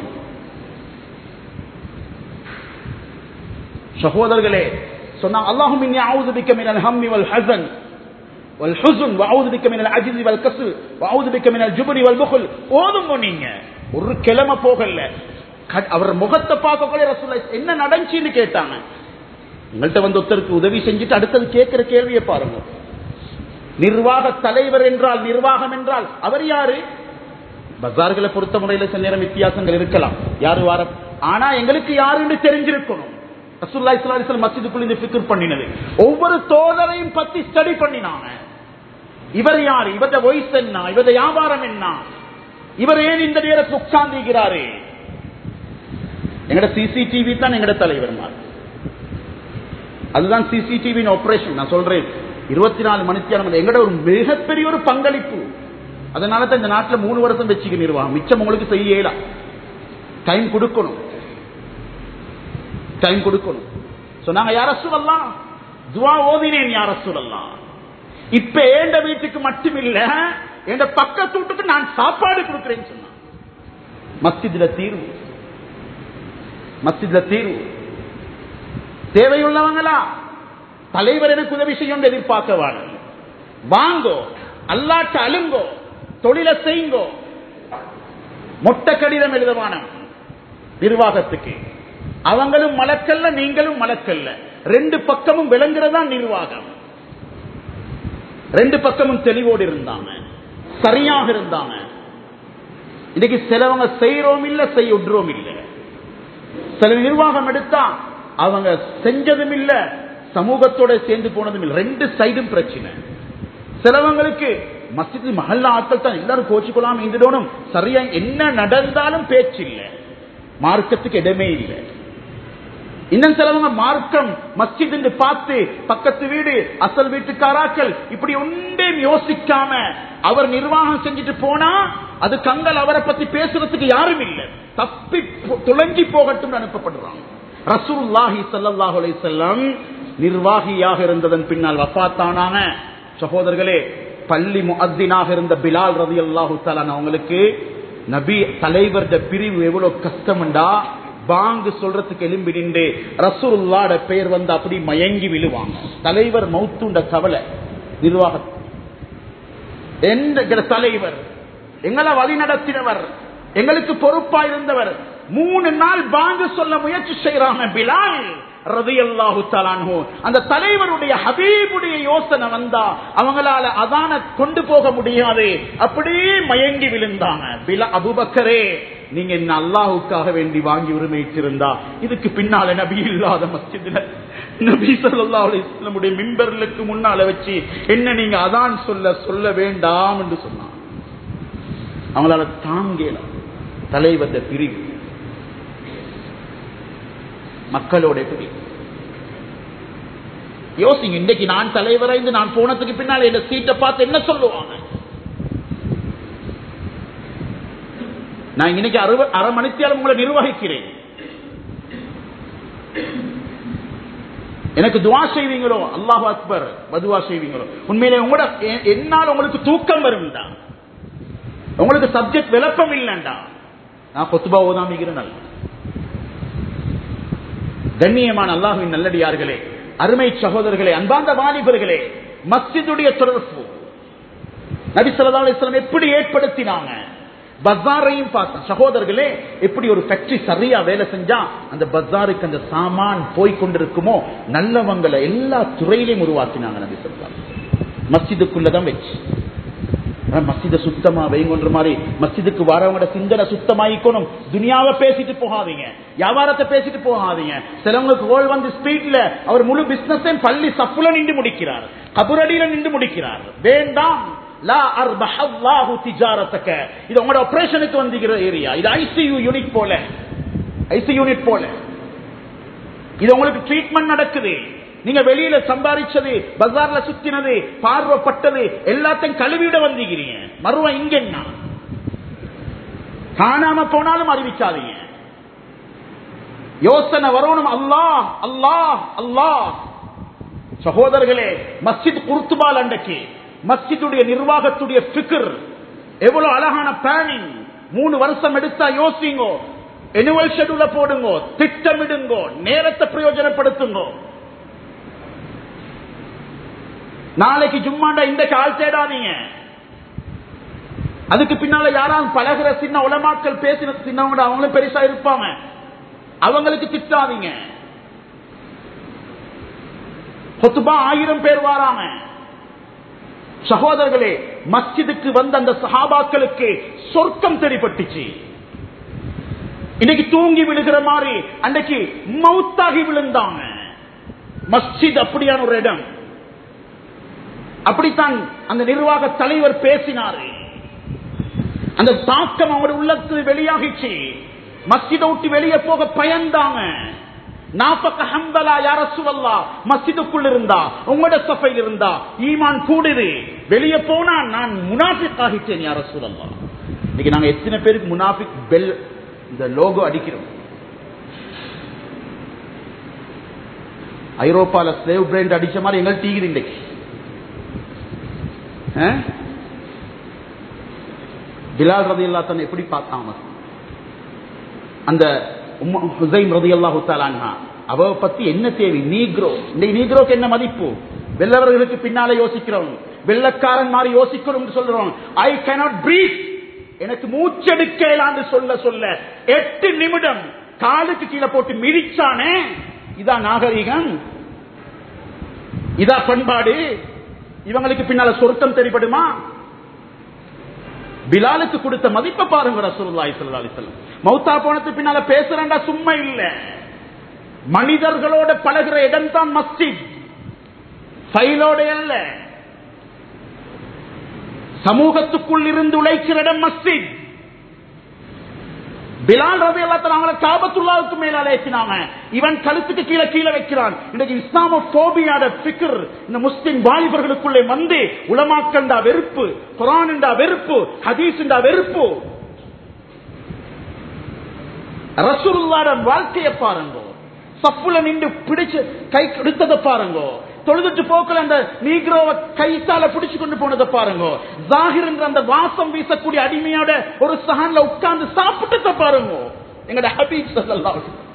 சகோதரர்களே சொன்னாங்க, அல்லாஹும்ம இன்னி அஊது பிக்க மினல் ஹம்மி வல் ஹஸன் வல் ஹுஸ்ன் வ அஊது பிக்க மினல் அஜ்ஸி வல் கஸ்ல் வ அஊது பிக்க மினல் ஜுப்ரி வல் புக்ல். ஓதுங்க. நீங்க ஒரு கிழமை போகல, அவர் முகத்தை பார்க்கக்கூடிய ரசூலுல்லாஹ் என்ன நடந்துச்சுன்னு கேட்டாங்க. உங்கள்கிட்ட வந்து ஒருத்தருக்கு உதவி செஞ்சுட்டு அடுத்தது கேட்கிற கேள்வியை பாருங்க. நிர்வாக தலைவர் என்றால், நிர்வாகம் என்றால் அவர் யாரு? பஜார்களை பொறுத்த முறையில சில நேரம் வித்தியாசங்கள் இருக்கலாம், யாரு வார, ஆனா எங்களுக்கு யாருன்னு தெரிஞ்சிருக்கணும். ரசூலுல்லாஹி ஸல்லல்லாஹு அலைஹி வஸல்லம் மஸ்ஜிதுக்குள்ள இந்த ஃபிக்ர் பண்ணினது, ஒவ்வொரு தோழரையும் பத்தி ஸ்டடி பண்ணினாங்க. இவர் யாரு, இவருடைய வாய்ஸ் என்ன, இவருடைய வியாபாரம் என்ன, இவர் ஏன் இந்த நேரத்தில் உட்கார்ந்திருக்கிறாரு. எங்கட சிசிடிவி தான் எங்கட தலைவர் மாதிரி. அதுதான் சிசிடிவி ஆபரேஷன். நான் சொல்றேன், இருபத்தி நாலு மணித்தியாலம் எங்கட ஒரு மிகப்பெரிய ஒரு பங்களிப்பு. அதனால தான் இந்த நாட்டில் மூணு வருஷம் வச்சுக்க நிர்வாகம், மிச்சம் உங்களுக்கு செய்யலாம். டைம் கொடுக்கணும், டைம் கொடுக்கணும். சொன்னாங்க, யா ரசூலல்லாஹ், துஆ ஓதினேன் யா ரசூலல்லாஹ், இப்ப ஏண்ட வீட்டுக்கு மட்டும் இல்ல, என் பக்கத்து வீட்டுக்கு நான் சாப்பாடு கொடுக்கிறேன்னு சொன்னான். மஸ்ஜிதுல தீர்வு, மஸ்ஜிதுல தீர்வு. தேவையுள்ளவங்களா தலைவர் எனக்கு உதவி செய்யும் எதிர்பார்க்க வாங்க, வாங்கோ, அல்லாட்ட அழுங்கோ, தொழிலை செய்யுங்கோ. மொட்டை கடிதம் எழுதவான நிர்வாகத்துக்கு. அவங்களும் மலக்கல்ல, நீங்களும் மலக்கல்ல. ரெண்டு பக்கமும் விளங்குறதா நிர்வாகம். ரெண்டு பக்கமும் தெளிவோடு இருந்தாங்க, சரியாக இருந்தாங்க. இன்னைக்கு சிலவங்க செய்யறோம் இல்ல, செய்ய விடுறோம் இல்ல. சில நிர்வாகம் எடுத்தா அவங்க செஞ்சதும் இல்ல, சமூகத்தோட சேர்ந்து போனதும் இல்லை. ரெண்டு சைடும் பிரச்சனை. சிலவங்களுக்கு மஸ்ஜித் மஹல்லா ஆட்கள் தான் எல்லாரும் கோச்சிக்கொள்ளாம இருந்துடணும். சரியா என்ன நடந்தாலும் பேச்சு இல்லை, மார்க்கத்துக்கு இடமே இல்லை. இன்னும் சிலவங்க மார்க்கம் மஸ்ஜித் என்று பார்த்து பக்கத்து வீடு அசல் வீட்டுக்காராக்கள் இப்படி ஒன்றையும் யோசிக்காம அவர் நிர்வாகம் செஞ்சுட்டு போனா அது கங்கள் அவரை பத்தி பேசுறதுக்கு யாரும் இல்லை, தப்பி துளங்கி போகட்டும் அனுப்பப்படுறாங்க. ரசூலுல்லாஹி ஸல்லல்லாஹு அலைஹி வஸல்லம் நிர்வாகியாக இருந்ததன் பின்னால் வஃபாத்தானாங்க. சகோதரர்களே, பள்ளி முஅத்தினாக இருந்த பிலால் ரலியல்லாஹு தஆலா அவங்களுக்கு நபி தலைவருடைய பிரிவு எவ்வளவு கஷ்டம்டா, பாங்கு சொல்றதுக்கு எலும்பி நின்று ரசூலுல்லாஹ்ட பெயர் வந்து அப்படி மயங்கி விழுவாங்க. தலைவர் மௌத்துண்ட கவலை. நிர்வாக என்ற தலைவர், எங்களை வழி நடத்தினவர், எங்களுக்கு பொறுப்பா இருந்தவர், மூணு நாள் பாங்கு சொல்ல முயற்சி செய்யறாங்க பிலால் ரலியல்லாஹு தஆலா அன்ஹு. அந்த தலைவருடைய ஹபீபுடைய யோசனை வந்தா அவங்களால அதான கொண்டு போக முடியாது, அப்படியே மயங்கி விழுந்தாங்க. பிலா அபூபக்கரே, நீங்க என்ன அல்லாஹுக்காக வேண்டி வாங்கி உரிமைச்சிருந்தா இதுக்கு பின்னால நபி இல்லாத மஸ்ஜித்ல நபி ஸல்லல்லாஹு அலைஹி வஸல்லம் மிம்பர்களுக்கு முன்னால வச்சு என்ன நீங்க அதான் சொல்ல சொல்ல வேண்டாம் என்று சொன்னாங்க. அவங்களால தாங்கல தலைவருடைய பிரிவு, மக்களோட பிரிவு. யோசிங்க, இன்றைக்கு நான் தலைவராய்ந்து நான் போனதுக்கு பின்னால் என்ன சீட்டை பார்த்து என்ன சொல்லுவாங்க? நான் இன்னைக்கு அரை மணித்தியாலும் உங்களை நிர்வகிக்கிறேன். எனக்கு துவா செய்வீங்களோ, அல்லாஹ் அக்பர் மதுவா செய்வீங்களோ, உண்மையிலே உங்களோட என்னால் உங்களுக்கு தூக்கம் வரும்டா, உங்களுக்கு சப்ஜெக்ட் விளப்பம் இல்லைண்டா, நான் கொத்துபா ஓதாமிக்கிறேன். நல்ல கண்ணியமான அல்லாஹ்வின் நல்லடியார்களே, அருமை சகோதரர்களே, அன்பார்ந்த வாலிபர்களே, மஸ்ஜிதுடைய தொடர்பு நபி ஸல்லல்லாஹு அலைஹி வஸல்லம் எப்படி ஏற்படுத்தினாங்க? பஜாரையும் பார்த்தோம். சகோதரர்களே, எப்படி ஒரு ஃபேக்டரி சரியா வேலை செஞ்சா அந்த பஜாருக்கு அந்த சாமான் போய் கொண்டிருக்குமோ, நல்லவங்களை எல்லா துறையிலையும் உருவாக்கினாங்க நபி ஸல்லல்லாஹு அலைஹி வஸல்லம். மஸ்ஜிதுக்குள்ளதான் வச்சு மஸ்ஜித சுத்தமா வைங்கன்ற மாதிரி மஸ்ஜிதுக்கு வரவங்களோட சிந்தனை சுத்தமாயிக்கணும். துனியாவை பேசிட்டு போகாதீங்க, வியாபாரத்தை பேசிட்டு போகாதீங்க. சிலவங்களுக்கு கோல் வந்து ஸ்பீட்ல அவர் முழு பிசினஸ் பள்ளி சப்புல நின்று முடிக்கிறார், கபரடியில நின்று முடிக்கிறார். வேண்டாம். லா அர்பஹல்லாஹு திஜாரத்தக. இது உங்களோட ஆபரேஷனுக்கு வந்திருக்கிற ஏரியா. இது ஐசியூ யூனிட் போல, ஐசியூ யூனிட் போல இது உங்களுக்கு ட்ரீட்மெண்ட் நடக்குது. நீங்க வெளியில சம்பாதிச்சது, பஜார்ல சுத்தினது, பார்வைப்பட்டது எல்லாத்தையும் கழுவிட வந்திருக்கிறீங்க. மறுவ இங்க என்ன காணாம போனாலும் அறிவிக்காதீங்க. யோசனை வரணும். அல்லாஹ் அல்லாஹ் அல்லாஹ். சகோதரர்களே, மஸ்ஜித் குர்துபால் அன்றைக்கு மஸ்ஜிதுடைய நிர்வாகத்துடைய ஃபிக்ர் எவ்வளவு அழகான பிளானிங். மூணு வருஷம் எடுத்தா யோசிங்கோ, எனுவல் ஷெட்யூல போடுங்கோ, திட்டமிடுங்கோ, நேரத்தை பிரயோஜனப்படுத்துங்கோ. நாளைக்கு ஜும்மாண்டா இன்றைக்கு ஆள் தேடாதீங்க. அதுக்கு பின்னால யாராவது பழகிற சின்ன உலமாக்கள் பேசின சின்னவங்க அவங்களும் பெருசா இருப்பாங்க, அவங்களுக்கு திட்டாதீங்க. கொத்துபா ஆயிரம் பேர் வாராங்க. சகோதரர்களே, மஸ்ஜிதுக்கு வந்த அந்த சஹாபாக்களுக்கு சொர்க்கம் தெரிப்பட்டுச்சு. இன்னைக்கு தூங்கி விழுகிற மாதிரி அன்றைக்கு மௌத்தாகி விழுந்தாங்க. மஸ்ஜித் அப்படியான ஒரு இடம். அப்படித்தான் அந்த நிர்வாக தலைவர் பேசினாரு. அந்த தாக்கம் அவருடைய உள்ளத்தில் வெளியாகிச்சு. மஸ்ஜிதை விட்டு வெளியே போக பயந்தாங்க. நாஃபக ஹம்பலா யா ரசூலல்லாஹ், மஸ்ஜிதுக்குள் இருந்தா உங்களோட சஃபையில் இருந்தா ஈமான் கூடுது, வெளியே போனா நான் முனாஃபிக் ஆகிட்டேன் யா ரசூலல்லாஹ். இன்னைக்கு நாங்க எத்தனை பேருக்கு முனாஃபிக் பெல் இந்த லோகோ அடிக்கிறோம்? ஐரோப்பால ஸ்லேவ் பிராண்ட் அடிச்ச மாதிரி எங்கள் டீக்குது இன்னைக்கு. பிலால் ரலியல்லாஹு தஆலா எப்படி பார்த்தாங்க? அந்த ஹுசைன் ரலியல்லாஹு தஆலா அன்ஹா அவ பத்தி என்ன தேவை? நீக்ரோ. இந்த நீக்ரோக்கு என்ன மதிப்பு? வெள்ளவர்களுக்கு பின்னால யோசிக்கிறோம், வெள்ளக்காரன் மாதிரி யோசிக்கிறோம் சொல்றோம். ஐ cannot breathe, எனக்கு மூச்செடுக்கலான்னு சொல்ல சொல்ல எட்டு நிமிடம் காலுக்கு கீழே போட்டு மிதிச்சானே. இதா நாகரிகம், இதா பண்பாடு? இவங்களுக்கு பின்னால சொர்க்கம் தெரிபடுமா? பிலாலுக்கு கொடுத்த மதிப்பை பாருங்க. ரசூலுல்லாஹி ஸல்லல்லாஹு அலைஹி வஸல்லம் மௌத்தா போனதுக்கு பின்னால பேசுறேன்டா சும்மா இல்ல. மனிதர்களோட பழகுற இடம் தான் மஸ்ஜித், ஃபைலோட அல்ல. சமூகத்துக்குள் இருந்து உழைக்கிற இடம் மஸ்ஜித். பிலால் ரலியல்லாஹு தஆலா அவங்கள காபத்துல்லாஹ்வுக்கு மேல ஏத்தினாங்க. இவன் கழுத்துக்கு கீழே கீழே வைக்கிறான். இன்னைக்கு இஸ்லாமோபோபியாட ஃபிக்ர் இந்த முஸ்லிம் வாலிபர்களுக்குள்ளே வந்து உலமாக்கண்டா வெறுப்பு, குர்ஆன்டா வெறுப்பு, ஹதீஸ்டா வெறுப்பு. ரசூலுல்லாஹ்வோட வாழ்க்கையை பாருங்க, சப்புல நின்று பிடிச்சு கை எடுத்ததை பாருங்க, தொழுதுட்டு போக்கல அந்த நீக்ரோவை கைத்தால பிடிச்சு கொண்டு போனதை பாருங்க, ஜாஹிர் என்ற அந்த வாசம் வீசக்கூடிய அடிமையோட ஒரு சஹான்ல உட்கார்ந்து சாப்பிட்டதை பாருங்க. எங்கட ஹபீப் ஸல்லல்லாஹு அலைஹி வஸல்லம்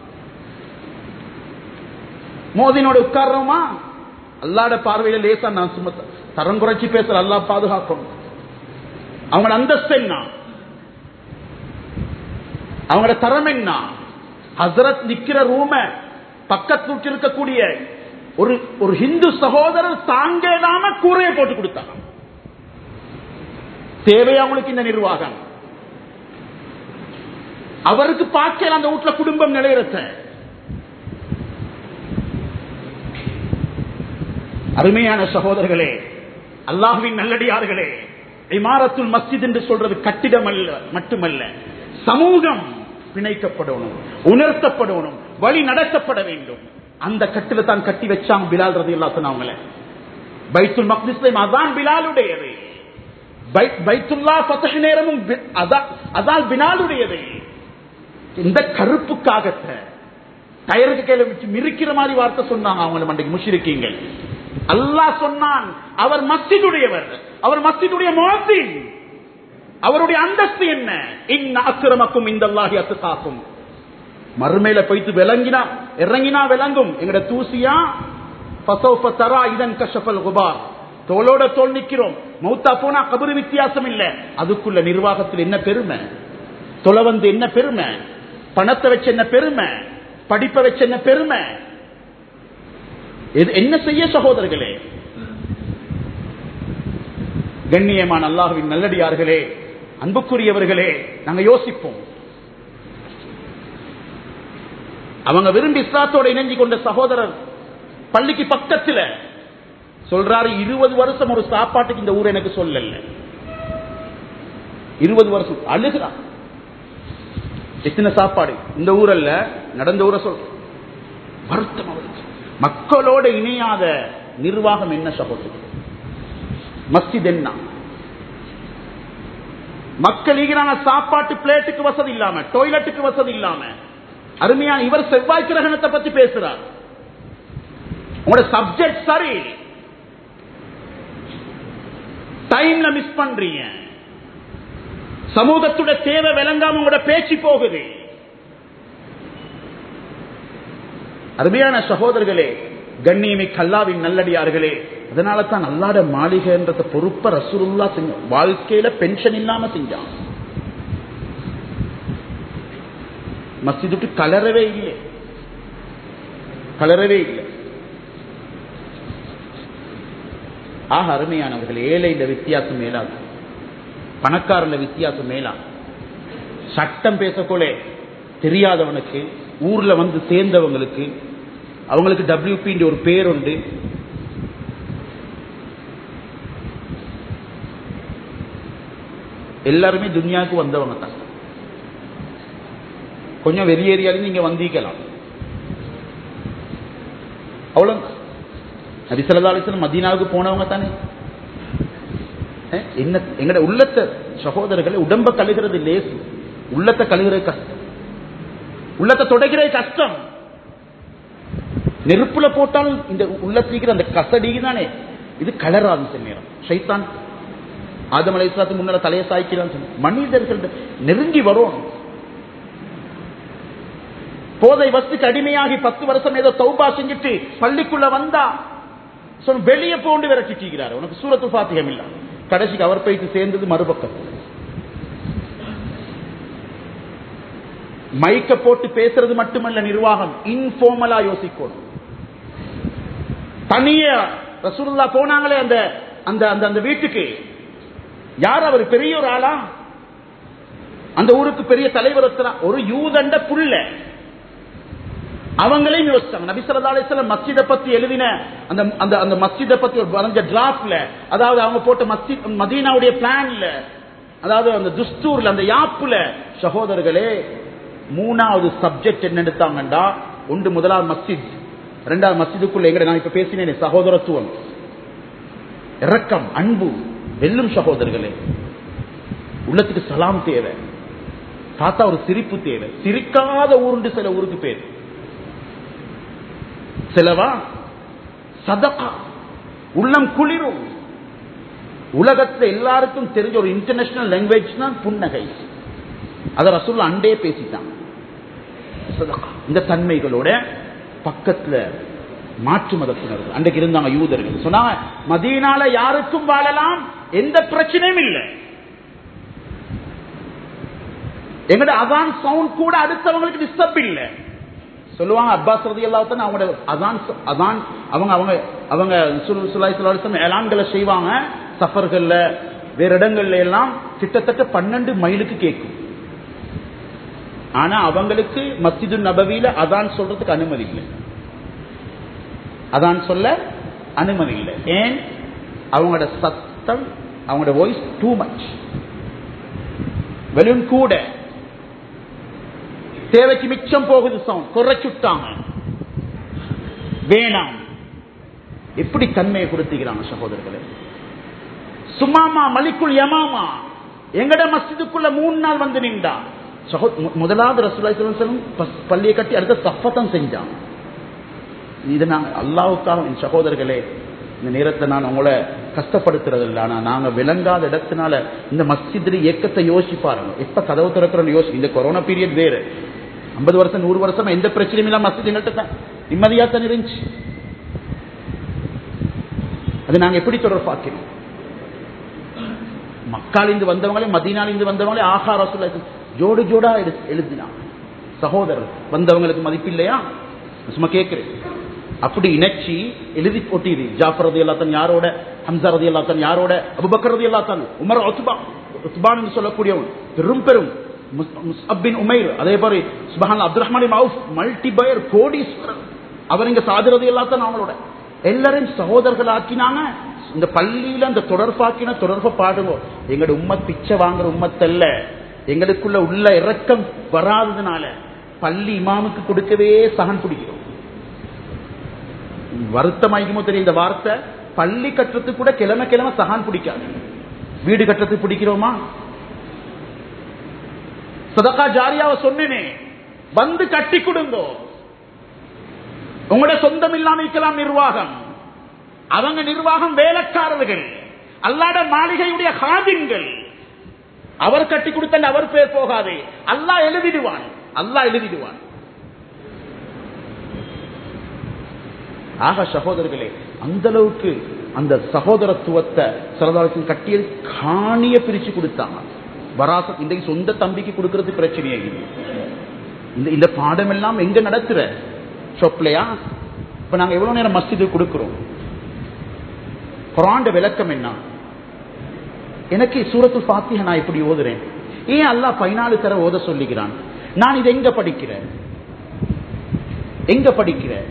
மோதினோட உட்கார்றோமா? அல்லாஹ்வோட பார்வையில லேசா நான் சும்மா தரம் குறைச்சி பேசல, அல்லாஹ் பாதுகாக்கணும். அவங்களோட அந்தஸ்து என்ன, அவங்களோட தரம் என்ன? ஹஸ்ரத் நிக்கிற ரூம பக்கத்துக்கு இருக்கக்கூடிய ஒரு ஒரு ஹிந்து சகோதரர் தாங்க இல்லாம கூரையை போட்டு கொடுத்தாங்க. தேவை அவங்களுக்கு இந்த நிர்வாகம். அவருக்கு பார்க்கல அந்த வீட்டுல குடும்பம் நிலையிறத. அருமையான சகோதரர்களே, அல்லாஹ்வின் நல்லடியார்களே, இமாரத்துல் மஸ்ஜித் என்று சொல்றது கட்டிடம் அல்ல மட்டுமல்ல, சமூகம் பிணைக்கப்படணும், உணர்த்தப்படணும், வழி நடத்தப்பட வேண்டும். அந்த கட்டில தான் கட்டி வச்சாங்க பிலால் ரலியல்லாஹு அன்ஹு அவங்கள. பைத்துல் மக்திஸ்ல அதான் பிலாலுடையது, பைத்துல்லா ஃபத்ஹ் நேரமும் அதான் பிலாலுடையது. இந்த கருப்புக்காக டயருக்கு கையில வச்சு மிரிக்கிற மாதிரி வார்த்தை சொன்னாங்க அவங்கள மண்டைக்கு முஷ்ரிக்கீங்கள். அல்லாஹ் சொன்னான் அவர் மஸ்ஜிதுடையவர், அவர் மஸ்ஜிதுடைய முஅத்தின். அவருடைய அந்தஸ்து என்ன? இன்ன அக்ரமக்கும் இந்தல்லாஹி அத்காக்கும். மறுமையில போய்த்து விளங்கினா இறங்கினா விளங்கும். எங்கட தூசியா ஃபஸௌஃப தரா இதன் கஷஃபல் குபார். தோளோட தோள் நிக்கிறோம். மௌத்தா போனா கபர் வித்தியாசம் இல்ல. அதுக்குள்ள நிர்வாகத்தில் என்ன பெருமை, தொலை வந்து என்ன பெருமை, பணத்தை வச்சு என்ன பெருமை, படிப்பை வச்சு என்ன பெருமை, என்ன செய்ய சகோதரர்களே? கண்ணியமான அல்லாஹ்வின் நல்லடியார்களே, அன்புக்குரியவர்களே, நாங்க யோசிப்போம். அவங்க விரும்பி இஸ்லாத்தோட இணைஞ்சு கொண்ட சகோதரர் பள்ளிக்கு பக்கத்துல சொல்றாரு, இருபது வருஷம் ஒரு சாப்பாட்டுக்கு இந்த ஊர் எனக்கு சொல்லல. இருபது வருஷம் அழுகிறான். எத்தனை சாப்பாடு இந்த ஊரல்ல, நடந்த ஊரை சொல்ற வருத்தம் அவருக்கு. மக்களோட இணையாத நிர்வாகம் என்ன சகோதரர்? மஸ்ஜித் என்ன? மக்கள் ஈகிறான சாப்பாட்டு பிளேட்டுக்கு வசதி இல்லாம, டாய்லெட்டுக்கு வசதி இல்லாம. அருமையான இவர் செவ்வாய் கிரகணத்தை பத்தி பேசுறார். உங்களோட சப்ஜெக்ட் சரி, டைம்ல மிஸ் பண்றீங்க. சமூகத்துடைய தேவை விளங்காம உங்களோட பேச்சு போகுது. அருமையான சகோதரர்களே, கண்ணியமிக்க அல்லாஹ்வின் நல்லடியார்களே, அதனால தான் அல்லாஹ்வுடைய மாளிகைன்றத பொறுப்ப ரசூலுல்லாஹ் செஞ்ச வாழ்க்கையில பென்ஷன் இல்லாம செஞ்சான். மஸ்ஜிதுக்கு கலரவே இல்லை, கலரவே இல்லை. ஆக அருமையானவர்கள், ஏழை இந்த வித்தியாசம் மேலாது, பணக்காரன் வித்தியாசம் மேலா. சட்டம் பேசக்கோலே தெரியாதவனுக்கு, ஊர்ல வந்து சேர்ந்தவங்களுக்கு, அவங்களுக்கு டபிள்யூபி ஒரு பேர் உண்டு. எல்லாருமே துன்யாவுக்கு வந்தவங்க தான். கொஞ்சம் வெளியேறியாலும் நீங்க வந்திக்கலாம். அவ்வளவு நபி ஸல்லல்லாஹு அலைஹி வஸல்லம் மதீனாவுக்கு போனவங்க தானே. என்ன எங்கட உள்ளத்தை சகோதரர்களை, உடம்ப கழுகிறது லேசு, உள்ளத்தை கழுகிறது கஷ்டம், உள்ளத்தை தொடக்கிறது கஷ்டம். நெருப்புல போட்டாலும் இந்த உள்ளத்திற்கு அந்த கசடி தானே, இது கலராது. சில நேரம் ஷைத்தான் ஆதம் அலைஹிஸ்ஸலாத்துக்கு முன்னால தலையை சாய்க்கிறான்னு சொன்ன மனிதர்கள் நெருங்கி வரும். போதை வஸ்துக்கு அடிமையாகி பத்து வருஷம் ஏதோ தௌபா செஞ்சுட்டு பள்ளிக்குள்ள வந்தா வெளியே போண்டு விரட்டிக்கிறார், உனக்கு சூரத்துல் ஃபாத்திஹா இல்ல. கடைசிக்கு அவர் போயிட்டு சேர்ந்தது மறுபக்கம். மைக்க போட்டு பேசுறது மட்டுமல்ல நிர்வாகம், இன்ஃபார்மலா யோசிக்கணும். தனிய ரசூலுல்லாஹ் போனாங்களே அந்த அந்த அந்த வீட்டுக்கு, யார் அவர்? பெரிய ஒரு ஆளா? அந்த ஊருக்கு பெரிய தலைவர் ஒரு யூதண்ட புள்ள. அவங்களையும் யோசிச்சாங்க. நபி ஸல்லல்லாஹு அலைஹி வஸல்லம் மஸ்ஜித பத்தி எழுதின அந்த அந்த அந்த மஸ்ஜித பத்தி ஒரு வரைஞ்ச டிராஃப்ட்ல, அதாவது அவங்க போட்ட மஸ்ஜித் மதீனாவுடைய பிளான்ல, அதாவது அந்த துஸ்தூர்ல அந்த யாப்புல, சகோதரர்களே மூணாவது சப்ஜெக்ட் என்ன எடுத்தாங்கண்டா, ஒன்று முதலாவது மஸ்ஜித், இரண்டாவது மஸ்ஜிதுக்குள்ள எங்க நான் இப்ப பேசினேன் சகோதரத்துவம், இரக்கம், அன்பு வெல்லும். சகோதரர்களே உள்ளத்துக்கு சலாம் தேவை, தாத்தா ஒரு சிரிப்பு தேவை. சிரிக்காத ஊருண்டு சில ஊருக்கு பேர் செலவா சதகா, உள்ளம் குளிரும். உலகத்துல எல்லாருக்கும் தெரிஞ்ச ஒரு இன்டர்நேஷனல் லாங்குவேஜ் தான் புன்னகை. அத ரசூலுல்லாஹ் அண்டே பேசிட்டாங்க. சதகா இந்த தன்மைகளோட பக்கத்துல மாற்று மதத்தினர்கள் அன்றைக்கு இருந்தாங்க, யூதர்கள். சொன்னாங்க மதீனால யாருக்கும் வாழலாம், எந்த பிரச்சனையும் இல்லை. எங்கட அதான் சவுண்ட் கூட அடுத்தவங்களுக்கு டிஸ்டர்ப் இல்லை. சொல்லுவாங்க அப்பாஸ் ரலியல்லாஹு அன்ஹு அவங்களோட அதான் அதான் அவங்க அவங்க அவங்க ஸல்லல்லாஹு அலைஹி வஸல்லம் எலான்களை செய்வாங்க சஃபர்கள்ல வேற இடங்கள்ல எல்லாம் கிட்டத்தட்ட பன்னெண்டு மைலுக்கு கேட்கும். ஆனா அவங்களுக்கு மஸ்ஜிது நபவியில அதான் சொல்றதுக்கு அனுமதி இல்லை, அதான் சொல்ல அனுமதி இல்லை. ஏன்? அவங்களோட சத்தம், அவங்களோட வாய்ஸ் டூ மச், வெளியும் கூட தேவைக்கு மிச்சம் போகுது, சவுண்ட் குறைச்சுட்டாங்க, வேணாம். எப்படி தன்மையை கொடுத்துக்கிறாங்க சகோதரர்களே. சுமாமா மலிக்குல் யமாமா எங்கட மஸ்ஜிதுக்குள்ள மூணு நாள் வந்து நின்றா. முதலாவது ரசூலுல்லாஹி ஸல்லல்லாஹு அலைஹி வஸல்லம் பள்ளியை கட்டி அடுத்த சஃபத்தம் செஞ்சாங்க. இது நாங்க அல்லாஹ்வுக்காக. சகோதரர்களே இந்த நேரத்தை நான் உங்களை கஷ்டப்படுத்துறது இல்லை, ஆனா நாங்க விளங்காத இடத்தினால இந்த மஸ்ஜித்ல இயக்கத்தை யோசிப்பாருங்க. எப்ப கதவு திறக்கிறோம் யோசி. இந்த கொரோனா பீரியட் வேறு, ஐம்பது வருஷம் நூறு வருஷம் எந்த பிரச்சனையும் இல்லாம மஸ்ஜித் எங்கள்கிட்ட தான் நிம்மதியா தான் இருந்துச்சு. அது நாங்க எப்படி தொடர்பாக்கிறோம்? மக்காலிந்து வந்தவங்களே மதீனாலிருந்து வந்தவங்களே ஆஹா ரசூலுல்லாஹி ஜோடு ஜோடா எழுதினாங்க. சகோதரர் வந்தவங்களுக்கு மதிப்பு இல்லையா? சும்மா கேட்கிறேன். அப்படி இணைச்சி எழுதி போட்டிது. ஜாஃபர் ரலியல்லாஹு அன்ஹு யாரோட, ஹம்ஸா ரலியல்லாஹு அன்ஹு யாரோட, அபூபக்கர் ரலியல்லாஹு அன்ஹு, உமர், உத்பா உத்பான் என்று சொல்லக்கூடியவன் பெரும் பெரும், முஸ்அப் பின் உமைர், அதே மாதிரி சுப்ஹானல்லாஹ் Abdul Rahman ibn Awf multi பையர் கோடீஸ்வரர், அவர் இங்க சாதிர் ரலியல்லாஹு அன்ஹு அவங்களோட எல்லாரும் சகோதரர்கள் ஆக்கினாங்க. இந்த பள்ளியில அந்த தொடர்பாக்கின தொடர்பை பாடுங்க. எங்களோட உம்மத் பிச்சை வாங்குற உம்மத்தல்ல, எங்களுக்குள்ள உள்ள இரக்கம் வராததுனால பள்ளி இமாமுக்கு கொடுக்கவே சகன் பிடிக்கிறோம். வருத்தமாயிக்குமோ தெரியும் இந்த வார்த்தை. பள்ளி கட்டுறதுக்கு கூட கிழமை கிழமை சகான் பிடிக்காது, வீடு கட்டுறதுக்கு பிடிக்கிறோமா? சதகா ஜாரியாவை சொன்னேனே, வந்து கட்டி கொடுங்கோ. உங்களோட சொந்தம் இல்லாம இருக்கலாம் நிர்வாகம், அவங்க நிர்வாகம் வேலைக்காரர்கள், அல்லாஹ்வுடைய மாளிகையுடைய ஹாதிம்கள். அவர் கட்டி கொடுத்த அவர் பேர் போகாது, அல்லாஹ் எழுதிடுவான், அல்லாஹ் எழுதிடுவான். ஆக சகோதரர்களே அந்த அளவுக்கு அந்த சகோதரத்துவத்தை சரதாரத்தின் கட்டியது காணிய பிரிச்சு கொடுத்தாங்க. வராசத் இன்றைக்கு சொந்த தம்பிக்கு கொடுக்கறது பிரச்சனையே இல்லை. இந்த இந்த பாடம் எல்லாம் எங்க நடத்துற சொப்லையா? இப்ப நாங்க எவ்வளவு நேரம் மஸ்ஜிது கொடுக்கிறோம். குர்ஆன் விளக்கம் என்ன? எனக்கு சூரத்துல் ஃபாத்திஹா நான் இப்படி ஓதுறேன், ஏன் அல்லாஹ் பதினாலு தர ஓத சொல்லுகிறான்? நான் இதை எங்க படிக்கிறேன், எங்க படிக்கிறேன்?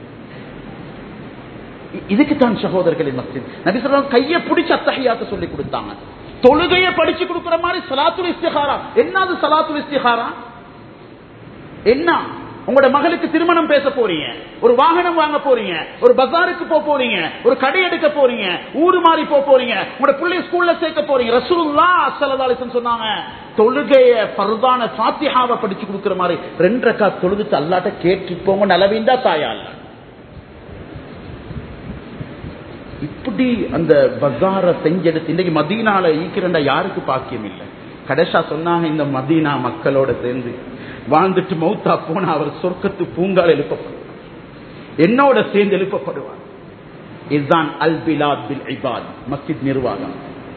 இதுக்குத்தான் சகோதரர்களின் மஸ்ஜித். நபி ஸல்லல்லாஹு அலைஹி வஸல்லம் கையை பிடிச்சு அத்தஹியாத்தை சொல்லி கொடுத்தாங்க. தொழுகையை படிச்சு கொடுக்கிற மாதிரி ஸலாத்துல் இஸ்திகாரா. என்னது ஸலாத்துல் இஸ்திகாரா? என்ன? உங்களோட மகளுக்கு திருமணம் பேச போறீங்க, ஒரு வாகனம் வாங்க போறீங்க, ஒரு பஜாருக்கு போக போறீங்க, ஒரு கடை எடுக்க போறீங்க, ஊரு மாறி போக போறீங்க, உங்களோட பிள்ளைய ஸ்கூல்ல சேர்க்க போறீங்க. ரசூலுல்லாஹ் ஸல்லல்லாஹு அலைஹி வஸல்லம் சொன்னாங்க, தொழுகைய ஃபர்தான ஃபாத்திஹாவை படிச்சு கொடுக்கிற மாதிரி ரெண்டு ரக்காத் தொழுதுட்டு அல்லாஹ்ட்ட கேட்டு போங்க, நலவீந்தா தாயா அல்லாஹ். இப்படி அந்த பஜாரை செஞ்செடுத்து இன்னைக்கு மதீனால ஈக்கிறண்டா யாருக்கு பாக்கியம் இல்லை. கடைசா சொன்னாங்க, இந்த மதீனா மக்களோட சேர்ந்து வாழ்ந்துட்டு மௌத்தா போனா அவர் சொர்க்கத்து பூங்கால் எழுப்பப்படுவார், என்னோட சேர்ந்து எழுப்பப்படுவார். இதுதான் அல் பிலாத் பில் இபாத், மஸ்ஜித் நிர்வாகம்.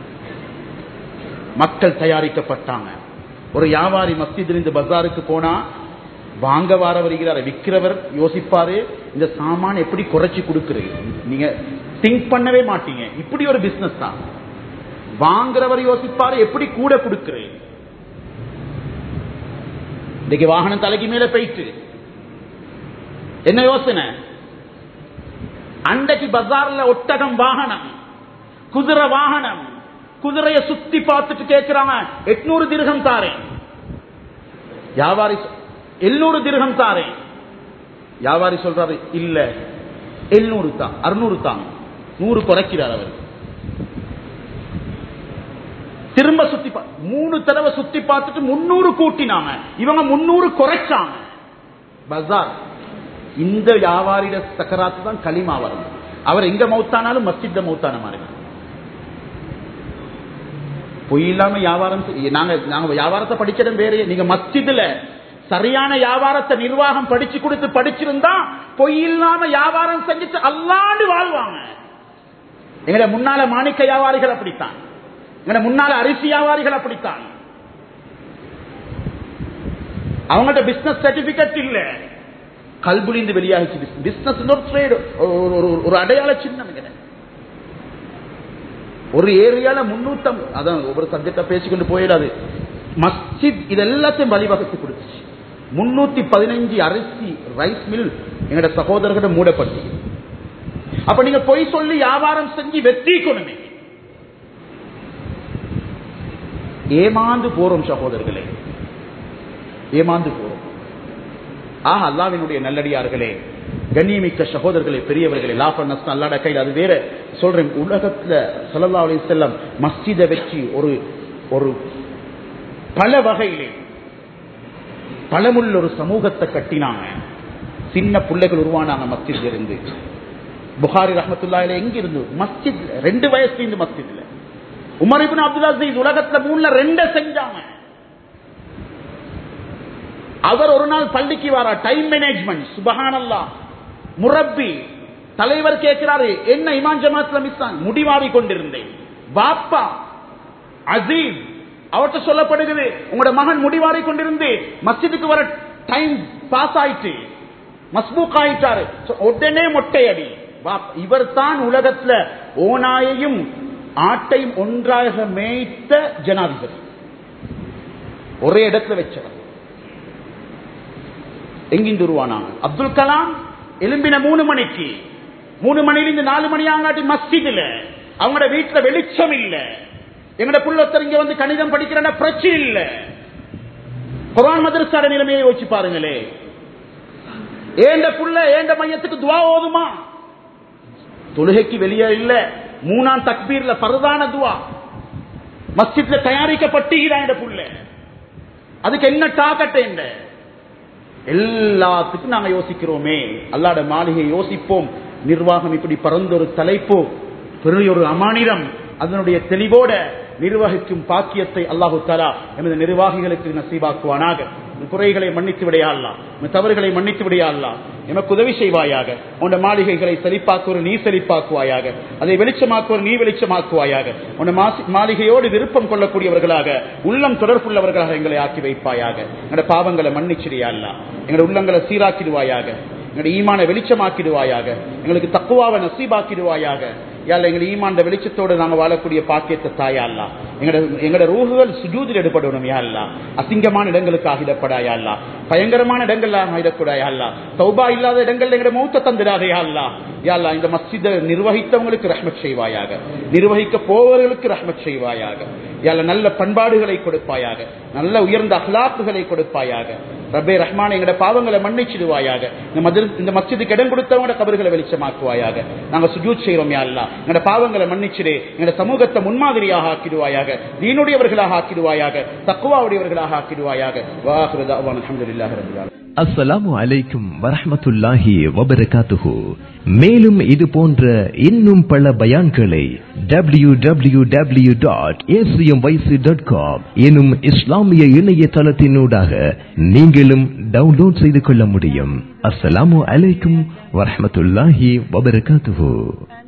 மக்கள் தயாரிக்கப்பட்டாங்க. ஒரு வியாபாரி மஸ்ஜிதிலிருந்து பஜாருக்கு போனா வாங்க வார வருகிறார், விற்கிறவர் யோசிப்பாரு இந்த சாமான் எப்படி குறைச்சி கொடுக்கிறீங்க, நீங்க திங்க் பண்ணவே மாட்டீங்க. இப்படி ஒரு பிசினஸ் தான். வாங்குறவர் யோசிப்பாரு எப்படி கூட கொடுக்கிறேன். இன்னைக்கு வாகனம் தலைக்கு மேல போயிட்டு என்ன யோசனை? அன்றைக்கு பஜார்ல ஒட்டகம் வாகனம், குதிரை வாகனம், குதிரைய சுத்தி பார்த்துட்டு கேட்கிறாங்க எட்நூறு திரகம் தாரேன். வியாபாரி எழுநூறு திரகம் தாரேன். வியாபாரி சொல்றாரு இல்ல எழுநூறு தான், அறுநூறு தான், நூறு குறைக்கிறார் அவர். திரும்ப சுத்தி மூணு தடவை சுத்தி பார்த்துட்டு முன்னூறு கூட்டினாங்க, இவங்க முன்னூறு குறைச்சாங்க. பஜார் இந்த வியாபாரிட சக்கராத்து தான் களிமா வரும். அவர் எங்க மௌத்தானாலும் மஸ்ஜித் மௌத்தான மாதிரி. பொய் இல்லாம வியாபாரம். நாங்க நாங்க வியாபாரத்தை படிச்சதும் வேற. நீங்க மஸ்ஜித்ல சரியான வியாபாரத்தை நிர்வாகம் படிச்சு கொடுத்து படிச்சிருந்தா பொய் இல்லாம வியாபாரம் செஞ்சுட்டு அல்லாண்டு வாழ்வாங்க. எங்களை முன்னால மாணிக்க வியாபாரிகள் அப்படித்தான், எங்களை முன்னால அரிசி வியாபாரிகள் அப்படித்தான். அவங்கள்ட்ட பிசினஸ் சர்டிபிகேட் இல்ல, கல்புலிந்து வெளியாகிச்சு. பிசினஸ் ஒரு அடையாள சின்னம். ஒரு ஏரியால முன்னூத்தம் அதான் ஒவ்வொரு சப்ஜெக்டா பேசிக்கொண்டு போயிடாது. மஸ்ஜித் இது எல்லாத்தையும் வழிவகுத்து கொடுத்துச்சு. முன்னூத்தி பதினஞ்சு அரிசி ரைஸ் மில் எங்கட சகோதரர்கிட்ட மூடப்பட்டு. அப்ப நீங்க பொய் சொல்லி வியாபாரம் செஞ்சு வெற்றிக்கணுமே. ஏமாந்து போறோம் சகோதரர்களே, ஏமாந்து போறோம். ஆஹ் அல்லாஹ்வினுடைய நல்லடியார்களே, கண்ணியமிக்க சகோதரர்களே, பெரியவர்களே, லாப நஷ்டம் அல்லாஹ்வுடைய கையில். அது வேற சொல்றேன். உலகத்துல ஸல்லல்லாஹு அலைஹி வஸல்லம் மஸ்ஜிதை வச்சு ஒரு ஒரு பல வகையிலே பலமுள்ள ஒரு சமூகத்தை கட்டினாங்க. சின்ன பிள்ளைகள் உருவானாங்க மஸ்ஜித்ல இருந்து. புகாரி ரஹ்மத்துல்லாஹி அலைஹி எங்க இருந்து? மஸ்ஜித். ரெண்டு வயசுல இருந்து மஸ்ஜித்ல. உமர் இப்னு அப்துல் அஸீஸ் உலகத்துல மூணுல ரெண்ட செஞ்சாங்க. அவர் ஒரு நாள் பள்ளிக்கு வாரா, டைம் மேனேஜ்மெண்ட், சுபஹானல்லாஹ். முரப்பி தலைவர் கேட்கிறாரு, என்ன இமாம் ஜமாத்ல மிஸ் ஆன்? முடிவாரி கொண்டிருந்தேன். பாப்பா அசீஸ் அவர்கிட்ட சொல்லப்படுகிறது, உங்களோட மகன் முடிவாரி கொண்டிருந்து மஸ்ஜிதுக்கு வர டைம் பாஸ் ஆயிட்டு மஸ்பூக் ஆயிட்டாரு. உடனே மொட்டையடி. இவர் தான் உலகத்துல ஓநாயையும் ஆட்டையும் ஒன்றாக மேய்த்த ஜனாதிபதி, ஒரே இடத்துல வச்சவர். எங்கிருந்து உருவானாங்க? அப்துல் கலாம் எலும்பின மூணு மணிக்கு, மூணு மணிலிருந்து நாலு மணி ஆங்காட்டி மஸ்ஜித்ல. அவங்களோட வீட்டுல வெளிச்சம் இல்ல. எங்கட புள்ளத்தர் இங்க வந்து கணிதம் படிக்கிற பிரச்சனை இல்ல. குர்ஆன் மதரசாட நிலைமையை யோசிச்சு பாருங்களே. ஏண்ட புள்ள ஏண்ட மையத்துக்கு துவா ஓதுமா? தொழுகைக்கு வெளியே இல்ல, மூணாம் தக்பீர்ல பரதான துவா மஸ்ஜித்ல தயாரிக்கப்பட்டு புள்ள. அதுக்கு என்ன டாக்கட்ட? எல்லாத்துக்கும் நாங்க யோசிக்கிறோமே. அல்லாஹ்ட மாளிகை யோசிப்போம். நிர்வாகம் இப்படி பரந்த ஒரு தலைப்பு, பெரிய ஒரு அமானிடம், அதனுடைய தெளிவோட நிர்வகிக்கும் பாக்கியத்தை அல்லாஹு தஆலா எமது நிர்வாகிகளுக்கு நசீபாக்குவானாக. குறைகளை மன்னித்து விடையா அல்லாஹ், தவறுகளை மன்னித்து விடையா அல்லாஹ். எமக்கு உதவி செய்வாயாக. உன்னுடைய மாளிகைகளை செழிப்பாக்குவர் நீ செழிப்பாக்குவாயாக, அதை வெளிச்சமாக்குவர் நீ வெளிச்சமாக்குவாயாக. உன்னுடைய மாளிகையோடு விருப்பம் கொள்ளக்கூடியவர்களாக, உள்ளம் தொடர்புள்ளவர்களாக எங்களை ஆக்கி வைப்பாயாக. எங்களுடைய பாவங்களை மன்னிச்சிடியா அல்லாஹ், எங்களுடைய உள்ளங்களை சீராக்கிடுவாயாக, எங்களுடைய ஈமான வெளிச்சமாக்கிடுவாயாக, எங்களுக்கு தக்குவாவை நசீபாக்கிடுவாயாக. யாழ்லா எங்களை ஈமான் வெளிச்சத்தோடு நாங்கள் வாழக்கூடிய பாக்கியத்தை தாயா அல்லா. எங்களோட ரூஹுகள் சுஜூதில் எடுபடணும் யா அல்லா. அசிங்கமான இடங்களுக்கு ஆகிடப்படாயா அல்லா, பயங்கரமான இடங்கள் ஆகிடக்கூடாயா அல்லா. தௌபா இல்லாத இடங்கள் எங்களோட மௌத்த தந்திராக யா அல்லா. யா அல்லா இந்த மஸ்ஜிதை நிர்வகித்தவங்களுக்கு ரஹ்மத் செய்வாயாக, நிர்வகிக்க போவர்களுக்கு ரஹ்மத் செய்வாயாக. யாழ்லா நல்ல பண்பாடுகளை கொடுப்பாயாக, நல்ல உயர்ந்த அஹ்லாக்குகளை கொடுப்பாயாக. ரப்பே ரஹ்மான் எங்கட பாவங்களை மன்னிச்சிடுவாயாக. இந்த மஸ்ஜிதுக்கு இடம் கொடுத்தவங்க கபர்களை வெளிச்சமாக்குவாயாக. நாங்க சுஜூத் செய்யறோம் யா அல்லாஹ், எங்கட பாவங்களை மன்னிச்சிடு. எங்கட சமூகத்தை முன்மாதிரியாக ஆக்கிடுவாயாக, தீனுடையவர்களாக ஆக்கிடுவாயாக, தக்வாவுடையவர்களாக ஆக்கிடுவாயாக. வாஹிரு தஅவானா அல்ஹம்துலில்லாஹி ரப்பில் ஆலமீன். அஸ்ஸலாமு அலைக்கும் வரஹ்மத்துல்லாஹி வபரகாத்துஹு. மேலும் இது போன்ற இன்னும் பல பயான்களை W W W dot A C M Y C dot com எனும் இஸ்லாமிய இணையதளத்தினூடாக நீங்களும் டவுன்லோட் செய்து கொள்ள முடியும். அஸ்ஸலாமு அலைக்கும் வரஹ்மத்துல்லாஹி வபரகாத்துஹு.